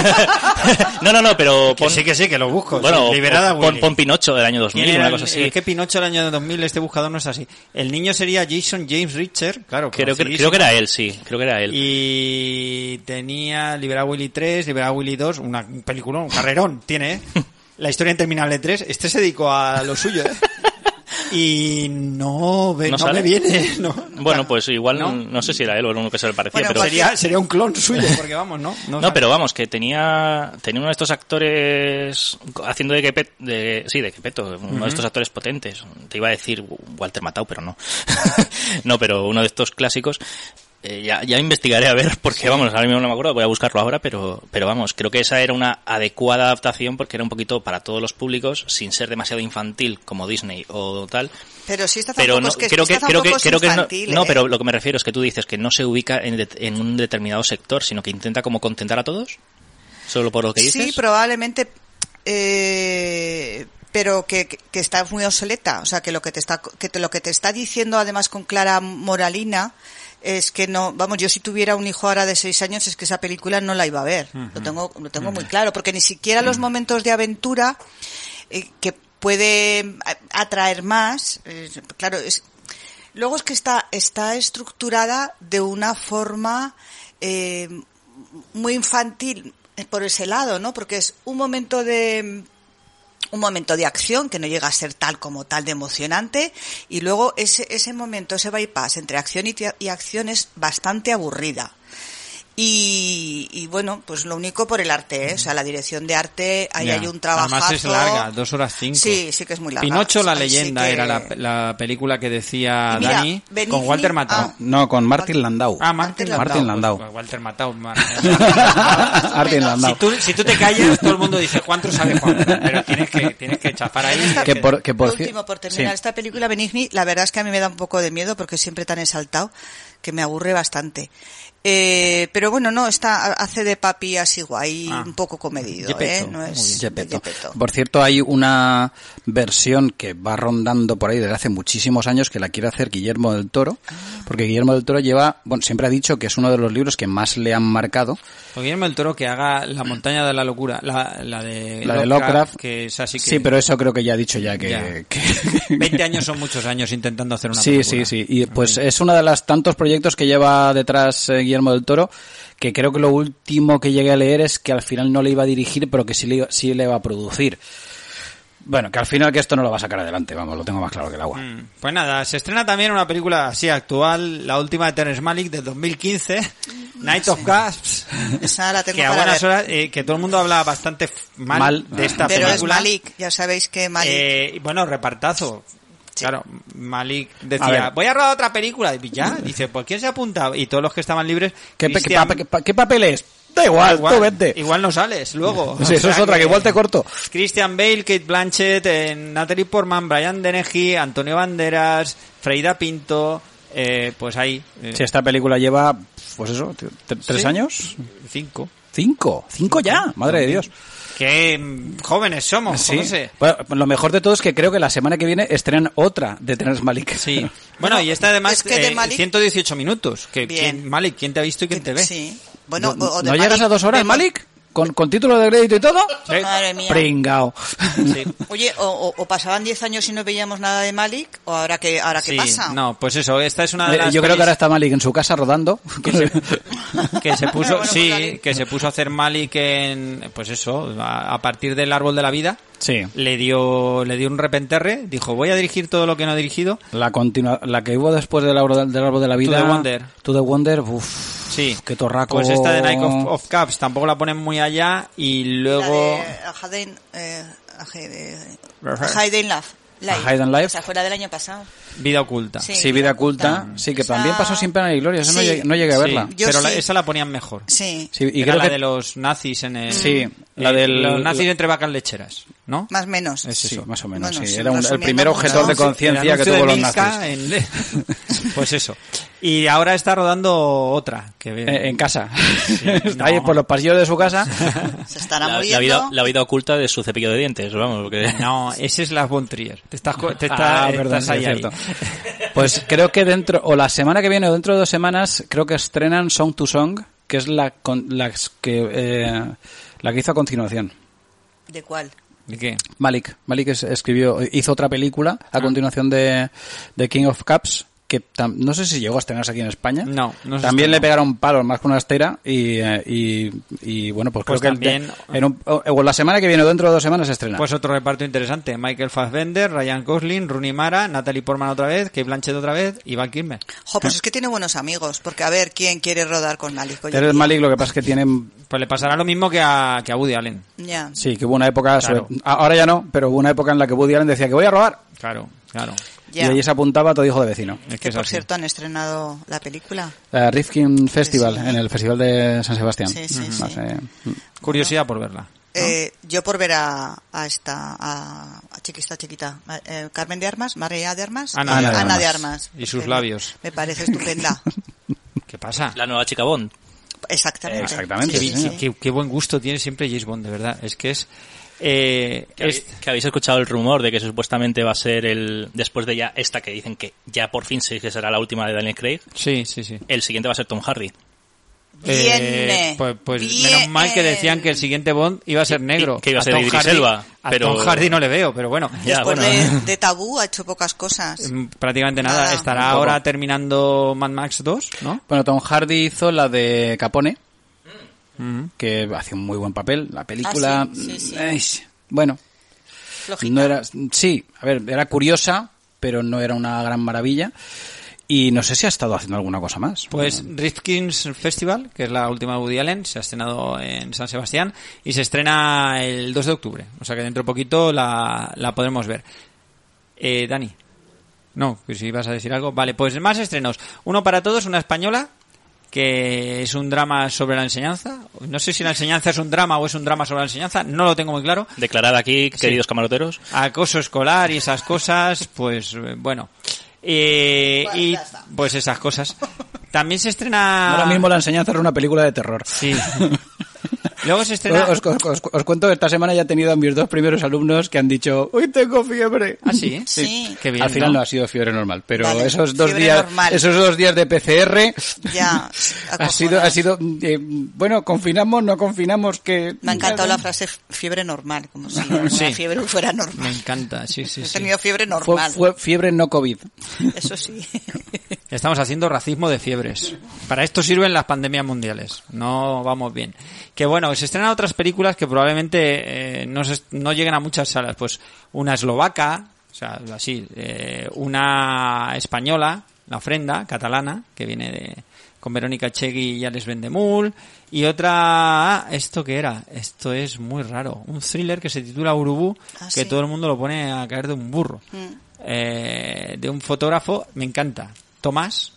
no, pero Que sí, que lo busco. Bueno, sí, Liberada Willy. pon Pinocho del año 2000, ¿Quién era una cosa así. Es que Pinocho del año 2000, este buscador no es así. El niño sería Jason James Richard, claro. Creo que conocidísimo. era él, sí, creo que era él. Y tenía Liberada Willy 3, Liberada Willy 2, un peliculón, un carrerón tiene, ¿eh? La historia interminable 3. Este se dedicó a lo suyo, ¿eh? Y no sale? me viene. No, Bueno, pues igual ¿no? no sé si era él o el uno que se le parecía, Bueno, pero Sería un clon suyo, porque vamos, ¿no? no, pero vamos, que tenía uno de estos actores haciendo de Gepetto, uno de estos actores potentes. Te iba a decir Walter Matthau, pero no. No, pero uno de estos clásicos. Ya investigaré a ver, porque vamos, ahora mismo no me acuerdo, voy a buscarlo ahora, pero vamos, creo que esa era una adecuada adaptación porque era un poquito para todos los públicos, sin ser demasiado infantil como Disney o tal. Pero sí, esta Pero tampoco no, es que creo que es no, infantil, no, ¿eh? pero lo que me refiero es que tú dices que no se ubica en un determinado sector, sino que intenta como contentar a todos, solo por lo que dices. Sí, probablemente, pero que está muy obsoleta. O sea, que lo que te está diciendo, además con clara moralina, es que no, vamos, yo si tuviera un hijo ahora de 6 años, es que esa película no la iba a ver. Lo tengo muy claro, porque ni siquiera los momentos de aventura que puede atraer más, claro, luego es que está estructurada de una forma muy infantil por ese lado, ¿no? Porque es un momento de un momento de acción que no llega a ser tal como tal de emocionante, y luego ese momento, ese bypass entre acción y acción es bastante aburrida. Y bueno, pues lo único por el arte, ¿eh? O sea, la dirección de arte, ahí hay un trabajazo. Además es larga, 2 horas 5. Sí, sí que es muy larga. Pinocho, la Así leyenda, que... era la película que decía Y mira, Dani, Benigni, con Walter Matthau. No, con Martin Landau. Martin Landau. Pues Walter Matthau. Martin Landau. Si tú te callas, todo el mundo dice, ¿cuánto sabe Juan? Pero tienes que chafar ahí. Por último, por terminar, esta película, Benigni, la verdad es que a mí me da un poco de miedo porque es siempre tan exaltado que me aburre bastante. Pero bueno, no, hace de papi así guay, un poco comedido, Gepetto, no es Gepetto. Por cierto, hay una versión que va rondando por ahí desde hace muchísimos años que la quiere hacer Guillermo del Toro, porque Guillermo del Toro siempre ha dicho que es uno de los libros que más le han marcado. O Guillermo del Toro que haga La montaña de la locura, la de Lovecraft, que es así que... Sí, pero eso creo que ya ha dicho que 20 años son muchos años intentando hacer una película. Sí. Y pues es uno de los tantos proyectos que lleva detrás Guillermo del Toro, que creo que lo último que llegué a leer es que al final no le iba a dirigir, pero que sí le iba a producir. Bueno, que al final que esto no lo va a sacar adelante, vamos, lo tengo más claro que el agua. Pues nada, se estrena también una película así actual, la última de Terrence Malick de 2015, Night of Gasps, esa la tengo que a buenas horas, que todo el mundo habla bastante mal de esta pero película. Pero es Malick, ya sabéis que Malick... bueno, repartazo. Sí. Claro, Malick decía, voy a rodar otra película. Y ya, dice, ¿por quién se apunta? Y todos los que estaban libres... ¿Qué papel es? Da igual, tú vete. Igual no sales, luego. Sí, eso es otra, que igual te corto. Christian Bale, Kate Blanchett, Natalie Portman, Brian Dennehy, Antonio Banderas, Freida Pinto... pues ahí. Si esta película lleva, pues eso, 3 años. 5. ¿5 ya? Madre de Dios. Qué jóvenes somos, sí. No sé. Bueno, lo mejor de todo es que creo que la semana que viene estrenan otra de Terrence Malick. Sí. Bueno, y esta además es que de Malick... 118 minutos. Malick, ¿quién te ha visto y quién te ve? Sí. Bueno, ¿No llegas a 2 horas, Malick? ¿Con título de crédito y todo? Sí. Madre mía. Pringao. Sí. Oye, o pasaban 10 años y no veíamos nada de Malick, o ahora qué pasa. No, pues eso, esta es una de las... Yo creo que ahora está Malick en su casa rodando. Que se puso, que se puso a hacer Malick en, pues eso, a partir del Árbol de la Vida. Sí. Le dio un repenterre, dijo, voy a dirigir todo lo que no he dirigido. La que hubo después del Árbol de la Vida. To the Wonder, uff. Sí. Qué torraco. Pues esta de Night of Cups tampoco la ponen muy allá y luego... La de Hidden Love. Hidden Life. O sea, fuera del año pasado. Vida oculta. Sí, Vida oculta. Sí, que también pasó sin pena ni gloria. Eso no llegué a verla. Pero esa la ponían mejor. Sí. Y era creo la que de los nazis en el... Sí. La de los nazis entre vacas lecheras, ¿no? Más o menos. Es eso, más o menos, bueno, sí. Era el primer objetor de conciencia que tuvo los nazis. Pues eso. Y ahora está rodando otra. En casa. Sí, está ahí por los pasillos de su casa. Se estará muriendo. La vida oculta de su cepillo de dientes, vamos. Porque... No, ese es Lars von Trier. Estás ahí. Pues creo que la semana que viene o dentro de 2 semanas, creo que estrenan Song to Song, que es la que hizo a continuación. ¿De cuál? ¿De qué? Malick hizo otra película a continuación de King of Cups, que no sé si llegó a estrenarse aquí en España. No también le pegaron palos más con una estera y bueno, pues creo que también la semana que viene o dentro de 2 semanas se estrena. Pues otro reparto interesante: Michael Fassbender, Ryan Gosling, Rooney Mara, Natalie Portman otra vez, Kate Blanchett otra vez y Val Kilmer. Pues es que tiene buenos amigos, porque a ver quién quiere rodar con Malick. Pero Malick, lo que pasa es que tiene... Pues le pasará lo mismo que a Woody Allen. Ya. Sí, que hubo una época, claro. Ahora ya no, pero hubo una época en la que Woody Allen decía que voy a robar. Claro. Y allí se apuntaba a todo hijo de vecino. Que por cierto han estrenado la película. Rifkin Festival, en el Festival de San Sebastián. Sí. Curiosidad por verla. ¿No? Yo por ver a chiquita, Carmen de Armas, María de Armas, Ana de Armas. Y sus labios. Me parece estupenda. ¿Qué pasa? La nueva chica Bond. Exactamente. Sí. Qué buen gusto tiene siempre James Bond, de verdad. Es que es... que habéis escuchado el rumor de que supuestamente va a ser después de ya esta que dicen que ya por fin que será la última de Daniel Craig. Sí. El siguiente va a ser Tom Hardy. Pues menos mal que decían que el siguiente Bond iba a ser negro. Que iba a ser Idris Elba. Pero... A Tom Hardy no le veo, pero bueno. Después de Tabú ha hecho pocas cosas. Prácticamente nada. Estará ahora terminando Mad Max 2, ¿no? Bueno, Tom Hardy hizo la de Capone, que hace un muy buen papel. La película... Sí. Bueno. flojita. no era, sí, a ver, era curiosa, pero no era una gran maravilla. Y no sé si ha estado haciendo alguna cosa más. Pues Rifkin's Festival, que es la última de Woody Allen, se ha estrenado en San Sebastián y se estrena el 2 de octubre. O sea que dentro de poquito la podremos ver. Dani. No, que si ibas a decir algo. Vale, pues más estrenos. Uno para todos, una española, que es un drama sobre la enseñanza. No sé si la enseñanza es un drama o es un drama sobre la enseñanza, no lo tengo muy claro. Declarada aquí, queridos camaroteros. Acoso escolar y esas cosas, pues bueno. Y ya está. pues esas cosas. También se estrena... Ahora mismo la enseñanza es una película de terror. Sí. Luego se estrena... Os cuento que esta semana ya he tenido a mis 2 primeros alumnos que han dicho, hoy tengo fiebre. ¿Ah, sí? Sí. Qué bien, Al final no ha sido fiebre normal, pero Vale, esos 2 fiebre días, normal. esos 2 días de PCR, Ya, ha sido, bueno, confinamos, no confinamos, que... Me ha encantado la frase fiebre normal, como si una Sí. fiebre fuera Me normal. encanta, sí. He tenido fiebre Fue, normal. fue fiebre no COVID. Eso sí. Estamos haciendo racismo de fiebres. Para esto sirven las pandemias mundiales. No vamos bien. Que bueno, se estrenan otras películas que probablemente no lleguen a muchas salas. Pues una eslovaca, o sea, así, una española, La ofrenda, catalana, que viene con Verónica Chegui y Alex Vendemul, y otra, ¿esto qué era? Esto es muy raro. Un thriller que se titula Urubú, que sí. todo el mundo lo pone a caer de un burro. De un fotógrafo, me encanta. Tomás,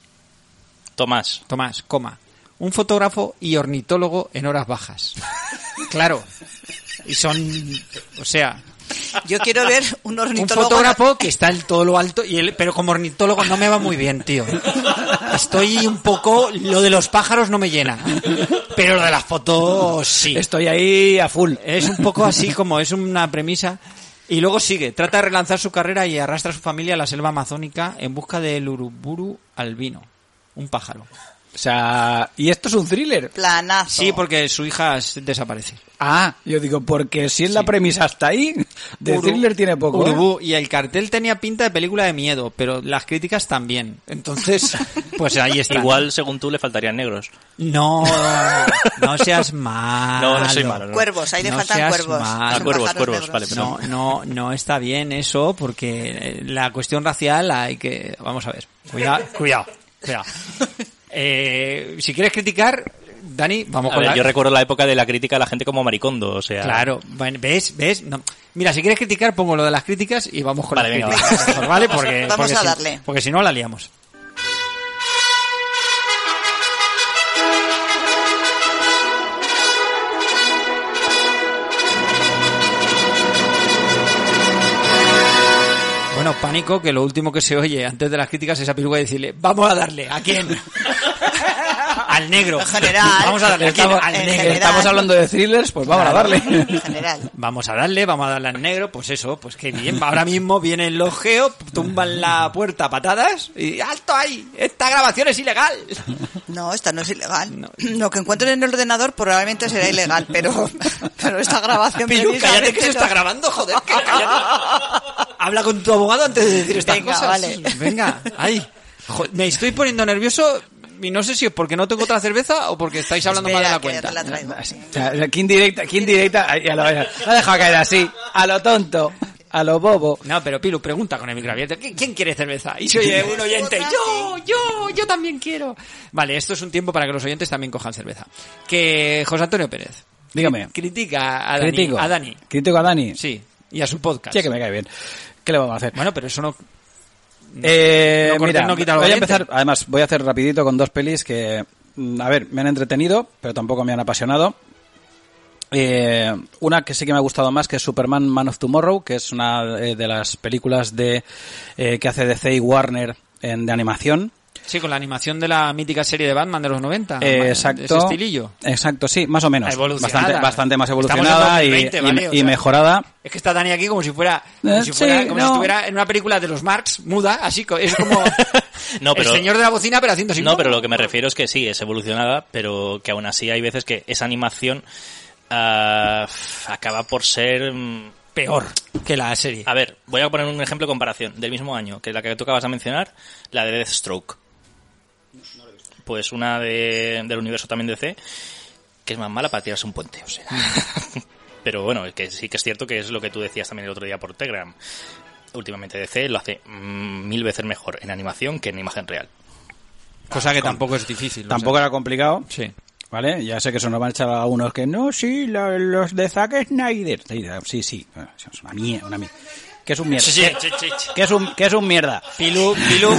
coma. Un fotógrafo y ornitólogo en horas bajas. Claro. Y son, o sea, Yo quiero ver un un ornitólogo. fotógrafo que está en todo lo alto, pero como ornitólogo no me va muy bien, tío. Estoy un poco, lo de los pájaros no me llena. Pero lo de las fotos, sí. Estoy ahí a full. Es un poco así como es una premisa. Y luego sigue, trata de relanzar su carrera y arrastra a su familia a la selva amazónica en busca del uruburu albino, un pájaro. O sea, ¿y esto es un thriller? Planazo. Sí, porque su hija desaparece. Ah, yo digo, porque si es la premisa hasta ahí, de Uru- thriller tiene poco. ¿eh? Urubú, y el cartel tenía pinta de película de miedo, pero las críticas también. Entonces, pues ahí está. Igual, según tú, le faltarían negros. No seas malo. No soy malo. No. Cuervos, ahí le No faltan seas cuervos. malo. Son Cuervos, pájaros cuervos, negros. vale, No, no está bien eso, porque la cuestión racial hay que... Vamos a ver. Cuidado. Si quieres criticar, Dani, vamos A con ver, la... yo recuerdo la época de la crítica a la gente como Maricondo, o sea... Claro, bueno, ¿ves? No. Mira, si quieres criticar, pongo lo de las críticas y vamos con Vale, las venga, críticas. Mejor, ¿vale? Vamos a darle. Porque si no, la liamos. Bueno, pánico, que lo último que se oye antes de las críticas es a Piruga decirle, vamos a darle, ¿a quién? Al negro. En general. Vamos a darle, ¿a quién? Al en negro. general. Estamos hablando de thrillers, pues vamos a darle. En general. Vamos a darle al negro, pues eso, pues qué bien. Ahora mismo vienen los geos, tumban la puerta a patadas y ¡alto ahí! ¡Esta grabación es ilegal! No, esta no es ilegal. No. Lo que encuentren en el ordenador probablemente será ilegal, pero esta grabación Pilu, cállate que se precisamente está grabando, joder, que cállate. Habla con tu abogado antes de decir estas Venga, cosas. vale. Venga, ay. Me estoy poniendo nervioso y no sé si es porque no tengo otra cerveza o porque estáis hablando mal de la Espera, que cuenta. la traigo. O sea, aquí indirecta, ya lo ha dejado caer así, a lo tonto, a lo bobo. No, pero Pilu, pregunta con el micro abierto. ¿Quién quiere cerveza? Y si oye un oyente, yo también quiero. Vale, esto es un tiempo para que los oyentes también cojan cerveza. Que José Antonio Pérez. Dígame. Critica a Dani. Critico. A Dani. Critico a Dani. Sí, y a su podcast. Sí, que me cae bien. ¿Qué le vamos a hacer? Bueno, pero eso no... Mira, cortés no quita lo voy a valiente. empezar, además voy a hacer rapidito con 2 pelis que, a ver, me han entretenido, pero tampoco me han apasionado. Una que sí que me ha gustado más, que es Superman Man of Tomorrow, que es una de las películas de que hace DC y Warner de animación. Sí, con la animación de la mítica serie de Batman de los 90. Exacto. Ese estilillo. Exacto, sí, más o menos. Evolucionada. Bastante más Estamos en evolucionada 2020, ¿vale? y O sea, mejorada. Es que está Dani aquí como si fuera, Sí, si no. estuviera en una película de los Marx, muda, así, es como No, pero- el señor de la bocina, pero haciendo así. No, pero lo que me refiero es que sí, es evolucionada, pero que aún así hay veces que esa animación acaba por ser... peor que la serie. A ver, voy a poner un ejemplo de comparación del mismo año, que es la que tú acabas de mencionar, la de Deathstroke. Pues una del universo también de DC, que es más mala para tirarse un puente, o sea... Pero bueno, que sí que es cierto que es lo que tú decías también el otro día por Telegram. Últimamente DC lo hace 1000 veces mejor en animación que en imagen real. Cosa que tampoco es difícil. Tampoco era complicado. Sí. ¿Vale? Ya sé que se nos van a echar algunos que no, sí, los de Zack Snyder. Sí. Es una mierda. ¿Qué es un mierda? ¿Qué es un mierda? Pilu,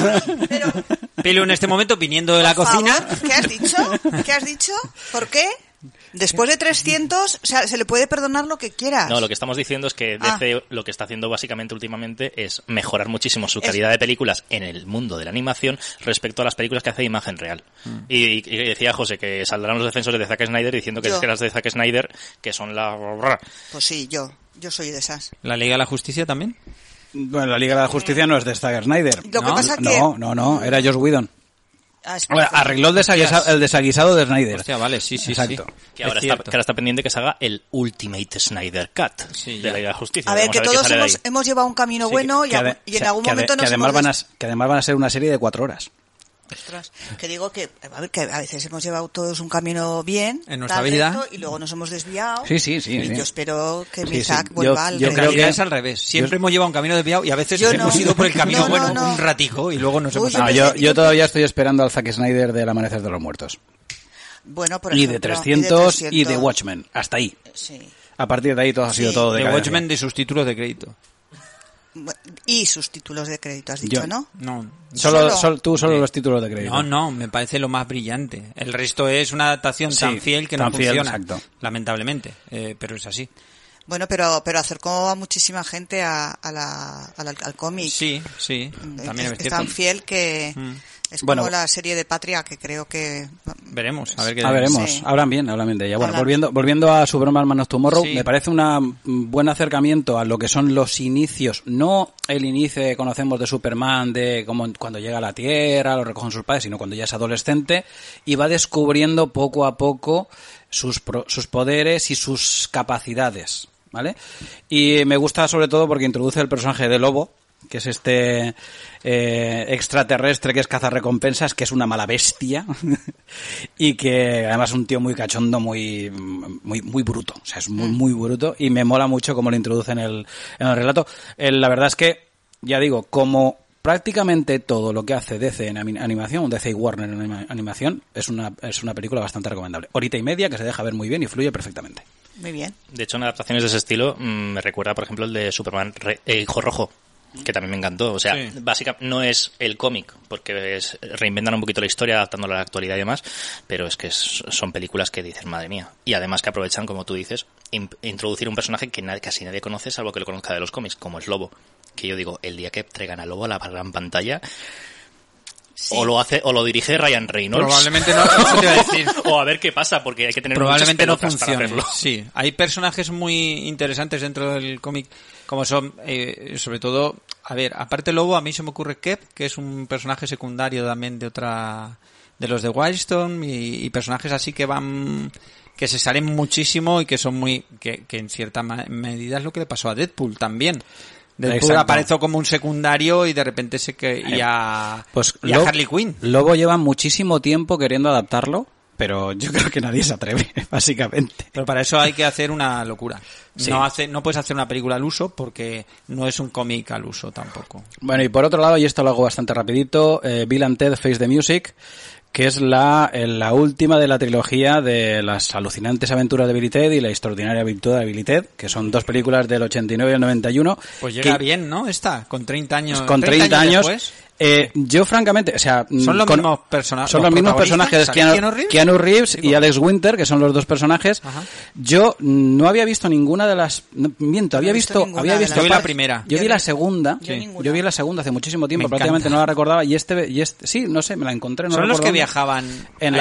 en este momento viniendo de la cocina. Favor, ¿Qué has dicho? ¿Por qué? Después de 300, o sea, se le puede perdonar lo que quieras. No, lo que estamos diciendo es que DC lo que está haciendo básicamente últimamente es mejorar muchísimo su calidad de películas en el mundo de la animación respecto a las películas que hace de imagen real. Y decía José que saldrán los defensores de Zack Snyder diciendo que es que las de Zack Snyder, que son la... Pues sí, yo soy de esas. ¿La Liga de la Justicia también? Bueno, la Liga de la Justicia no es de Zack Snyder. Lo que pasa que... No, era Joss Whedon. Bueno, arregló el desaguisado de Snyder. Hostia, vale, sí. Exacto. Que ahora está pendiente que se haga el Ultimate Snyder Cut de la Liga de la Justicia. A ver, que todos hemos llevado un camino bueno y en algún momento nos hemos... Que además van a ser una serie de 4 horas. Ostras, que digo que a veces hemos llevado todos un camino bien en nuestra vida recto, y luego nos hemos desviado. Sí. Yo espero que mi Zack vuelva al yo creo que es al revés. Siempre hemos llevado un camino desviado y a veces hemos ido por el camino un ratico y luego nos hemos... yo todavía estoy esperando al Zack Snyder del Amanecer de los Muertos. Bueno, por ejemplo, y de 300 y de Watchmen, hasta ahí. Sí. A partir de ahí todo ha sido todo de Watchmen de sus títulos de crédito. Y sus títulos de crédito, has dicho, ¿no? No. Solo los títulos de crédito. No, me parece lo más brillante. El resto es una adaptación tan fiel que no funciona. Exacto. Lamentablemente, pero es así. Bueno, pero acercó a muchísima gente al cómic. Sí, también es tan fiel que... Es como la serie de Patria, que creo que... Veremos, a ver qué... veremos. Sí. Hablan bien de ella. Bueno, volviendo a Superman Man of Tomorrow, me parece un buen acercamiento a lo que son los inicios, no el inicio que conocemos de Superman, de como cuando llega a la Tierra, lo recogen sus padres, sino cuando ya es adolescente, y va descubriendo poco a poco sus poderes y sus capacidades, ¿vale? Y me gusta sobre todo porque introduce el personaje de Lobo, que es este extraterrestre que es cazarrecompensas, que es una mala bestia y que además es un tío muy cachondo, muy bruto, o sea, es muy bruto, y me mola mucho cómo lo introduce en el relato. La verdad es que, ya digo, como prácticamente todo lo que hace DC en animación, DC y Warner en animación, es una película bastante recomendable. Horita y media que se deja ver muy bien y fluye perfectamente. Muy bien. De hecho, en adaptaciones de ese estilo me recuerda, por ejemplo, el de Superman Hijo Rojo, que también me encantó. O sea, básicamente no es el cómic, porque reinventan un poquito la historia adaptándola a la actualidad y demás, pero es que son películas que dices, madre mía. Y además que aprovechan, como tú dices, introducir un personaje que casi nadie conoce, salvo que lo conozca de los cómics, como es Lobo. Que yo digo, el día que traigan a Lobo a la gran pantalla... Sí. O lo dirige Ryan Reynolds. Probablemente no, eso te iba a decir. O a ver qué pasa, porque hay que tener probablemente muchas no funcione. Para hacerlo. Sí, hay personajes muy interesantes dentro del cómic, como son, sobre todo, a ver, aparte Lobo, a mí se me ocurre Kep, que es un personaje secundario también de los de Wildstorm, y personajes así que se salen muchísimo y que son que en cierta medida es lo que le pasó a Deadpool también. Deadpool apareció como un secundario y de repente y a Harley Quinn. Lobo lleva muchísimo tiempo queriendo adaptarlo, pero yo creo que nadie se atreve, básicamente. Pero para eso hay que hacer una locura. Sí. No puedes hacer una película al uso porque no es un cómic al uso tampoco. Bueno, y por otro lado, y esto lo hago bastante rapidito, Bill and Ted Face the Music, que es la última de la trilogía de las alucinantes aventuras de Bill y Ted y la extraordinaria aventura de Bill y Ted, que son dos películas del 89 y el 91. Pues llega bien, ¿no? Con 30 años. Con 30 años después. Yo francamente, o sea, son los mismos personajes. Son los mismos personajes, Keanu Reeves y Alex Winter, que son los dos personajes. Ajá. Yo no había visto ninguna de las, había visto yo vi la primera. Yo vi la segunda. Yo vi la segunda hace muchísimo tiempo, prácticamente no la recordaba y sí, no sé, me la encontré, no son los que viajaban en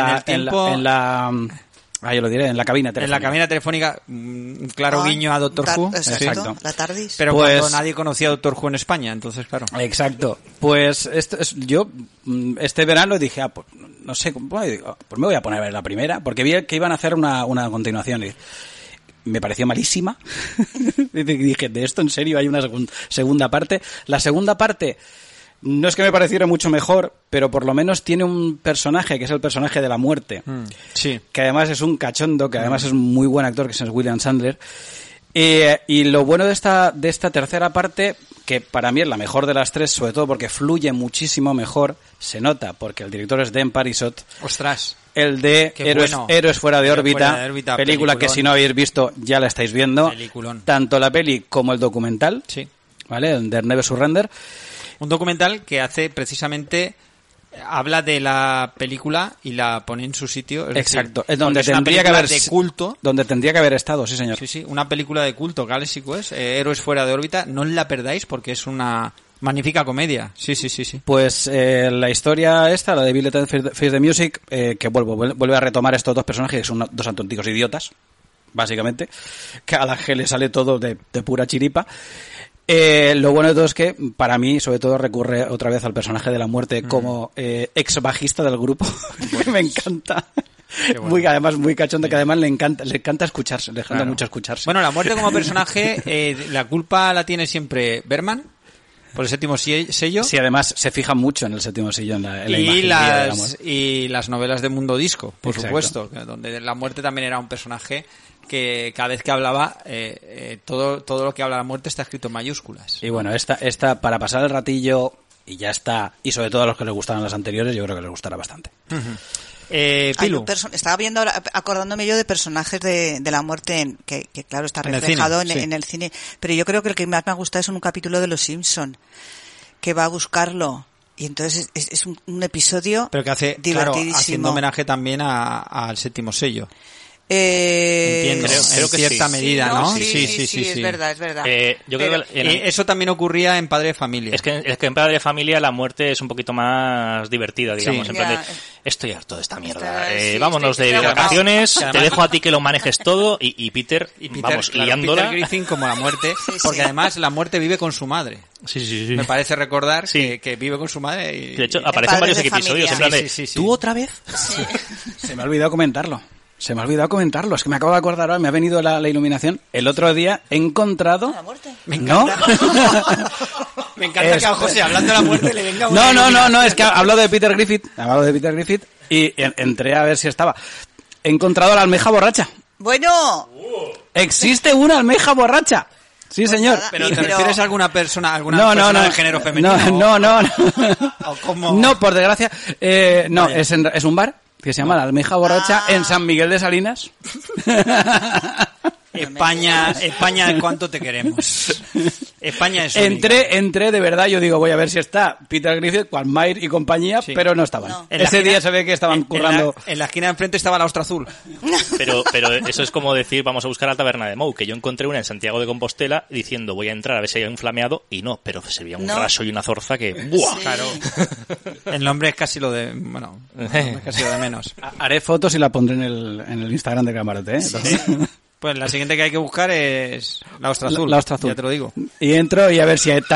yo lo diré, en la cabina telefónica. En la cabina telefónica, un claro guiño a Doctor Who. Exacto. La TARDIS. Pero cuando nadie conocía a Doctor Who en España, entonces claro. Exacto. Pues yo este verano dije, pues no sé, pues me voy a poner a ver la primera, porque vi que iban a hacer una continuación y me pareció malísima. Dije, ¿de esto en serio hay una segunda parte? La segunda parte... No es que me pareciera mucho mejor, pero por lo menos tiene un personaje, que es el personaje de la muerte. Sí. Que además es un cachondo, que además es un muy buen actor, que es William Sandler. Y lo bueno de esta tercera parte, que para mí es la mejor de las tres, sobre todo porque fluye muchísimo mejor, se nota, porque el director es Dan Parisot. Ostras. El de Héroes fuera de órbita, película que si no habéis visto ya la estáis viendo. Peliculón. Tanto la peli como el documental. Sí. ¿Vale? El de Never Surrender. Un documental que hace precisamente... Habla de la película y la pone en su sitio. Exacto. Es donde tendría que haber... de culto. Donde tendría que haber estado, sí señor. Sí, una película de culto, Galaxy Quest, Héroes fuera de órbita. No os la perdáis porque es una magnífica comedia. Sí. Pues la historia esta, la de Bill and Face the Music, que vuelve a retomar estos dos personajes que son dos auténticos idiotas, básicamente, que a la que le sale todo de pura chiripa. Lo bueno de todo es que, para mí, sobre todo, recurre otra vez al personaje de la muerte como ex bajista del grupo, que me encanta. Bueno. Además muy cachondo, que además le encanta escucharse, le encanta mucho escucharse. Bueno, la muerte como personaje, la culpa la tiene siempre Berman, por el séptimo sello. Sí, además se fija mucho en el séptimo sello, en la imagen. Y las novelas de Mundo Disco, por Exacto. supuesto, donde la muerte también era un personaje que cada vez que hablaba, todo lo que habla la muerte está escrito en mayúsculas. Y bueno, esta para pasar el ratillo y ya está, y sobre todo a los que les gustaron las anteriores, yo creo que les gustará bastante. Pilu. Estaba viendo ahora, acordándome yo de personajes de la muerte que claro está reflejado en el cine, pero yo creo que el que más me ha gustado es un capítulo de Los Simpson, que va a buscarlo. Y entonces es un episodio pero que hace, divertidísimo. Claro, haciendo homenaje también al séptimo sello. Entiendo. Creo que cierta medida, ¿no? Sí, es verdad. Yo creo que eso también ocurría en Padre de Familia. Es que en Padre de Familia la muerte es un poquito más divertida, digamos. En plan de, estoy harto de esta mierda. Vámonos de vacaciones, te dejo a ti que lo manejes todo y Peter, vamos, claro, liándola. Peter Griffin como la muerte, porque además la muerte vive con su madre. Sí. Me parece recordar que vive con su madre. Y... De hecho, aparecen varios episodios. En plan de, ¿tú otra vez? Sí. Se me ha olvidado comentarlo. Es que me acabo de acordar ahora, me ha venido la iluminación. El otro día he encontrado... ¿La muerte? Me encanta. Me encanta que a José, hablando de la muerte, le venga una... No, es que hablo de Peter Griffith y entré a ver si estaba. He encontrado la almeja borracha. Bueno. Existe una almeja borracha. Sí, señor. ¿Pero te refieres a alguna persona, persona de género femenino? No. ¿O cómo? No, por desgracia. No, es un bar que se llama La Almeja Borracha en San Miguel de Salinas. España, ¿cuánto te queremos? España es única. Entré de verdad, yo digo, voy a ver si está Peter Griffith, Juan Mayer y compañía, pero no estaban. No. Ese día se ve que estaban currando. En la esquina de enfrente estaba la ostra azul. Pero eso es como decir, vamos a buscar la taberna de Mou, que yo encontré una en Santiago de Compostela diciendo, voy a entrar a ver si hay un flameado, y no, pero servía un raso y una zorza que... ¡buah! Sí. Claro. El nombre es casi lo de... Bueno, es casi lo de menos. Haré fotos y la pondré en el Instagram de Camarote, ¿eh? Sí. Pues la siguiente que hay que buscar es la ostra azul. La ostra azul. Ya te lo digo. Y entro y a ver si hay...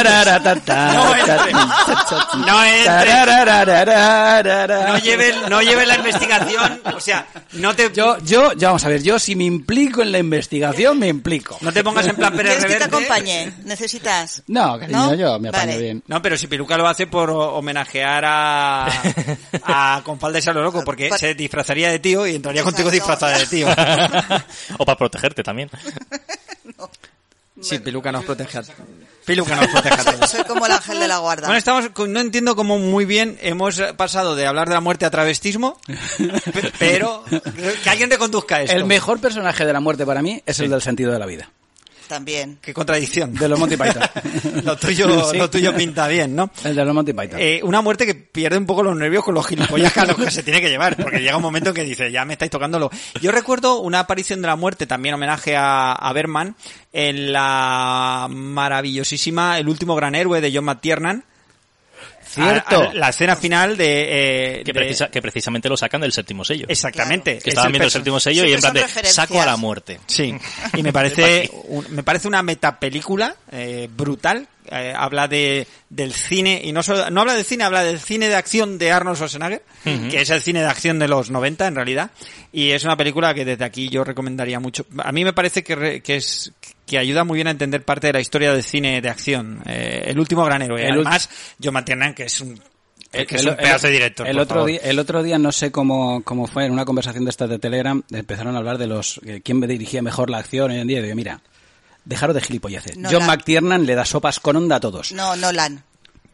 No lleves la investigación. O sea, no te... Yo, vamos a ver, yo si me implico en la investigación, me implico. No te pongas en plan Pérez ¿Quieres que te Reverte? acompañe? ¿Necesitas? No, cariño, ¿No? yo me apaño Vale. bien. No, pero si Piluca lo hace por homenajear a Confalda y Salo Loco, porque se disfrazaría de tío y entraría contigo disfrazada de tío. O para protegerte también. No. Sí, Piluca nos protege a ti. Soy como el ángel de la guarda. Bueno, no entiendo cómo muy bien hemos pasado de hablar de la muerte a travestismo, pero que alguien te conduzca esto. El mejor personaje de la muerte para mí es el del sentido de la vida. También. Qué contradicción. De los Monty Python. Lo tuyo pinta bien, ¿no? El de los Monty Python. Una muerte que pierde un poco los nervios con los gilipollas a los que se tiene que llevar, porque llega un momento en que dice, ya me estáis tocándolo. Yo recuerdo una aparición de la muerte, también homenaje a Berman, en la maravillosísima El último gran héroe de John McTiernan. Cierto. La escena final que precisamente lo sacan del séptimo sello. Exactamente. Que estaban viendo el séptimo sello y en plan de saco a la muerte. Sí. Y me parece una metapelícula brutal. Habla del cine, y no habla del cine, habla del cine de acción de Arnold Schwarzenegger, que es el cine de acción de los 90 en realidad, y es una película que desde aquí yo recomendaría mucho. A mí me parece que ayuda muy bien a entender parte de la historia del cine de acción. El último gran héroe. Además, John McTiernan, que es un pedazo de director. El otro día, no sé cómo fue, en una conversación de estas de Telegram, empezaron a hablar de quién dirigía mejor la acción hoy en día. Y digo, mira, Dejaros de gilipolleces. Nolan. John McTiernan le da sopas con onda a todos. No, Nolan.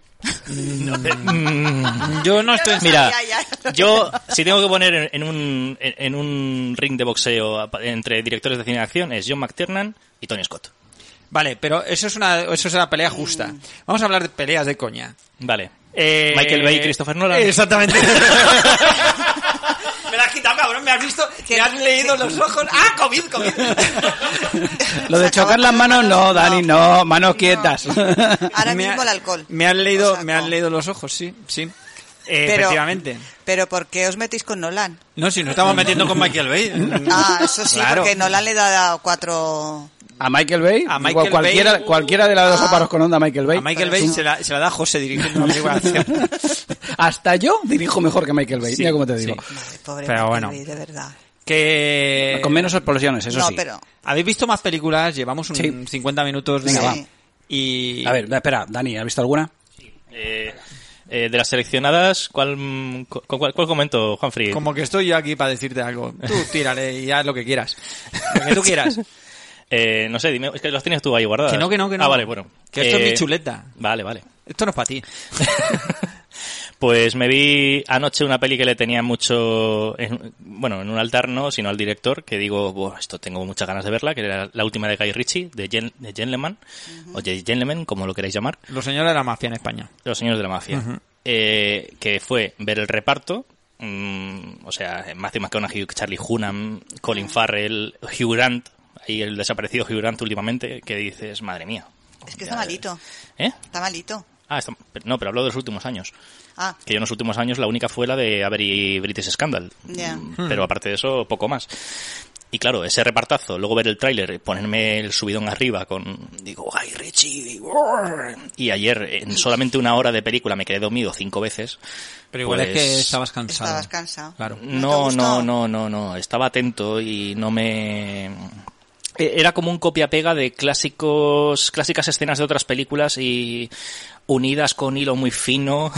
Yo no estoy... Mira, Ya. yo si tengo que poner en un ring de boxeo entre directores de cine de acción es John McTiernan y Tony Scott. Vale, pero eso es una pelea justa. Vamos a hablar de peleas de coña. Vale. Michael Bay y Christopher Nolan. Exactamente. Me la has quitado, cabrón. Me has visto. Me has leído los ojos. ¡Ah, COVID! Lo de chocar las manos, no, Dani, no, manos quietas. Ahora mismo el alcohol. Me han leído los ojos, sí. Efectivamente. Pero ¿por qué os metéis con Nolan? No, si nos estamos metiendo con Michael Bay. Eso sí, Claro. porque Nolan le da 4... ¿A Michael Bay? A Michael cualquiera de las dos soparos con onda a Michael Bay. A Michael Bay se la da José dirigiendo una película de acción. Hasta yo dirijo mejor que Michael Bay, mira cómo te digo. Sí. Madre, pobre Pero Michael bueno. Bay, de verdad. Que... Con menos explosiones, eso no, sí. pero... ¿Habéis visto más películas? Llevamos Sí. 50 minutos. Venga, va. Y... A ver, espera, Dani, ¿has visto alguna? De las seleccionadas, ¿cuál comento, Juanfrey? Como que estoy yo aquí para decirte algo. Tú tírale y haz lo que quieras. Lo que tú quieras. No sé, dime, es que los tienes tú ahí guardadas. Que no. Ah, vale, bueno. Que esto es mi chuleta. Vale. Esto no es para ti. Pues me vi anoche una peli que le tenía mucho, en un altar no, sino al director, que digo, esto tengo muchas ganas de verla, que era la última de Guy Ritchie, de Gentleman, o Gentleman, como lo queráis llamar. Los señores de la mafia en España. Los señores de la mafia. Que fue ver el reparto, o sea, Matthew McConaughey, Charlie Hunnam, Colin Farrell, Hugh Grant, ahí el desaparecido Hugh Grant últimamente, que dices, madre mía. Es que está malito. ¿Eh? Está malito. No, pero hablo de los últimos años. Ah, Que yo en los últimos años la única fue la de Avery British Scandal. Ya. Pero aparte de eso, poco más. Y claro, ese repartazo, luego ver el tráiler, ponerme el subidón arriba digo, Guy Ritchie. Y ayer, en solamente una hora de película, me quedé dormido 5 veces. Pero igual Pues, es que estabas cansado. estabas cansado. Claro. No. Estaba atento y no me... Era como un copia-pega de clásicas escenas de otras películas y unidas con hilo muy fino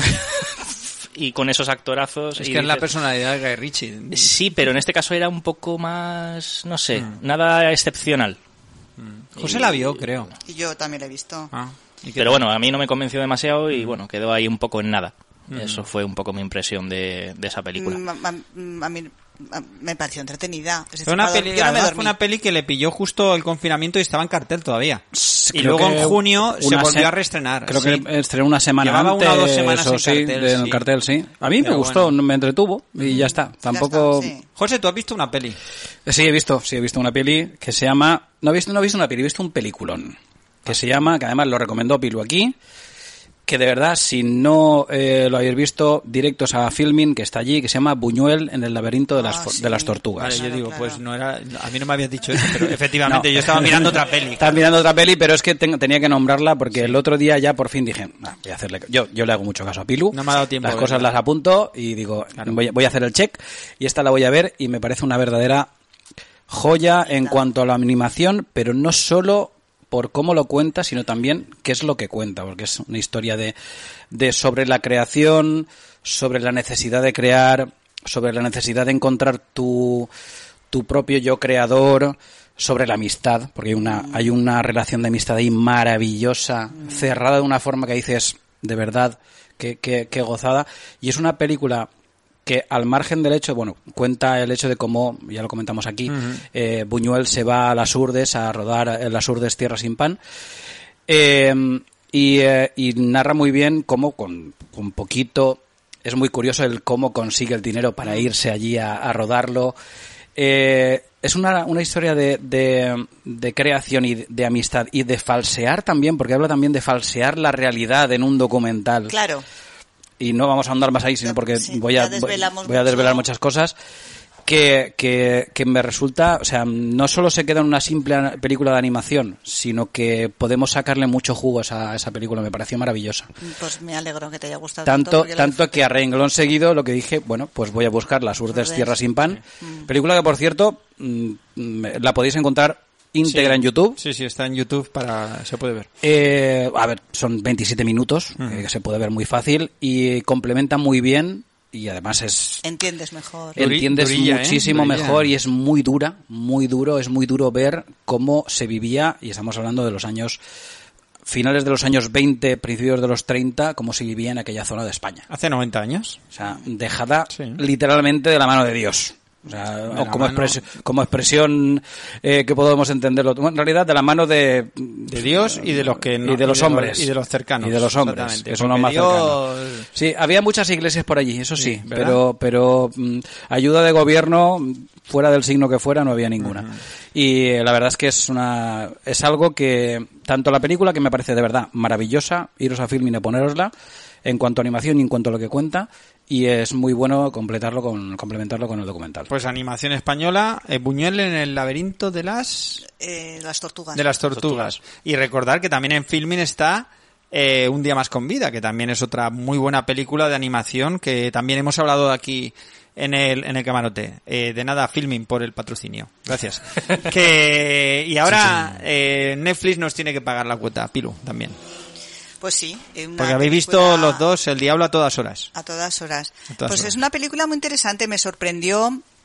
y con esos actorazos. Es y que es la dices, personalidad de Guy Ritchie. sí, pero en este caso era un poco más, no sé, nada excepcional. José la vio, creo. Y yo también lo he visto. ¿Y qué Pero tal? bueno, a mí no me convenció demasiado y bueno, quedó ahí un poco en nada. Eso fue un poco mi impresión de esa película. A mí me pareció entretenida. Es decir, Fue una para peli, dormir, yo no me además dormí. fue una peli que le pilló justo el confinamiento y estaba en cartel todavía. Y Creo luego que en junio se una volvió se- a reestrenar. Creo sí. que estrenó una semana Llevaba antes. 1 o 2 semanas eso en sí, cartel, en sí. cartel, sí. A mí Pero me gustó, bueno. me entretuvo y ya está. Tampoco... Ya está, sí. José, ¿tú has visto una peli? Sí, he visto una peli que se llama... No he visto una peli, he visto un peliculón. Que se llama, que además lo recomendó Pilu aquí, que de verdad, si no lo habéis visto, directos a Filmin, que está allí, que se llama Buñuel en el laberinto de sí. de las tortugas. Vale, yo Claro, digo, claro. pues no era... A mí no me habías dicho eso, pero efectivamente No. yo estaba mirando otra peli. Estaba mirando otra peli, pero es que tenía que nombrarla porque el otro día ya por fin dije, voy a hacerle... Yo le hago mucho caso a Pilu. No me ha dado tiempo Las a cosas verla. las apunto y digo, Claro. voy a hacer el check y esta la voy a ver y me parece una verdadera joya en cuanto a la animación, pero no solo por cómo lo cuenta, sino también qué es lo que cuenta, porque es una historia de sobre la creación, sobre la necesidad de crear, sobre la necesidad de encontrar tu propio yo creador, sobre la amistad, porque hay una relación de amistad ahí maravillosa, cerrada de una forma que dices, de verdad, qué gozada, y es una película que al margen del hecho, bueno, cuenta el hecho de cómo, ya lo comentamos aquí, Buñuel se va a las Urdes a rodar en las Urdes Tierra sin Pan, y narra muy bien cómo con poquito, es muy curioso el cómo consigue el dinero para irse allí a rodarlo. Es una historia de creación y de amistad y de falsear también, porque habla también de falsear la realidad en un documental. Claro. Y no vamos a ahondar más ahí, sino porque Sí, voy a ya desvelamos desvelar mucho. muchas cosas que me resulta, o sea, no solo se queda en una simple película de animación, sino que podemos sacarle mucho jugo a esa película, me pareció maravillosa. Pues me alegro que te haya gustado Tanto porque la que a renglón seguido lo que dije, bueno, pues voy a buscar Las Urdes Urdes. Tierra sin Pan, película que por cierto la podéis encontrar íntegra en YouTube. Sí, está en YouTube se puede ver. A ver, son 27 minutos, que se puede ver muy fácil y complementa muy bien y además entiendes mejor. Entiendes Durilla, muchísimo Durilla. mejor y es muy dura, muy duro, es muy duro ver cómo se vivía, y estamos hablando de los años finales de los años 20, principios de los 30, cómo se vivía en aquella zona de España. Hace 90 años. O sea, dejada Sí. literalmente de la mano de Dios. O sea, la como, mano- como expresión que podemos entenderlo. Bueno, en realidad, de la mano de Dios y de los que no, y de los hombres. y de los cercanos. Y de los hombres, exactamente. que son los Porque más Dios- cercanos. Sí, había muchas iglesias por allí, eso sí, ¿verdad? pero ayuda de gobierno, fuera del signo que fuera, no había ninguna. Y la verdad es que es algo que, tanto la película, que me parece de verdad maravillosa, iros a Filmin y ponérosla, en cuanto a animación y en cuanto a lo que cuenta, y es muy bueno complementarlo con el documental. Pues animación española, Buñuel en el laberinto de las Tortugas. de las tortugas. Y recordar que también en Filmin está Un día más con vida, que también es otra muy buena película de animación que también hemos hablado de aquí en el camarote. De nada, Filmin por el patrocinio. Gracias. Y ahora Netflix nos tiene que pagar la cuota, Pilu, también. Pues sí. Porque habéis visto los dos El diablo a todas horas. A todas horas. A todas Pues horas. es una película muy interesante, me sorprendió,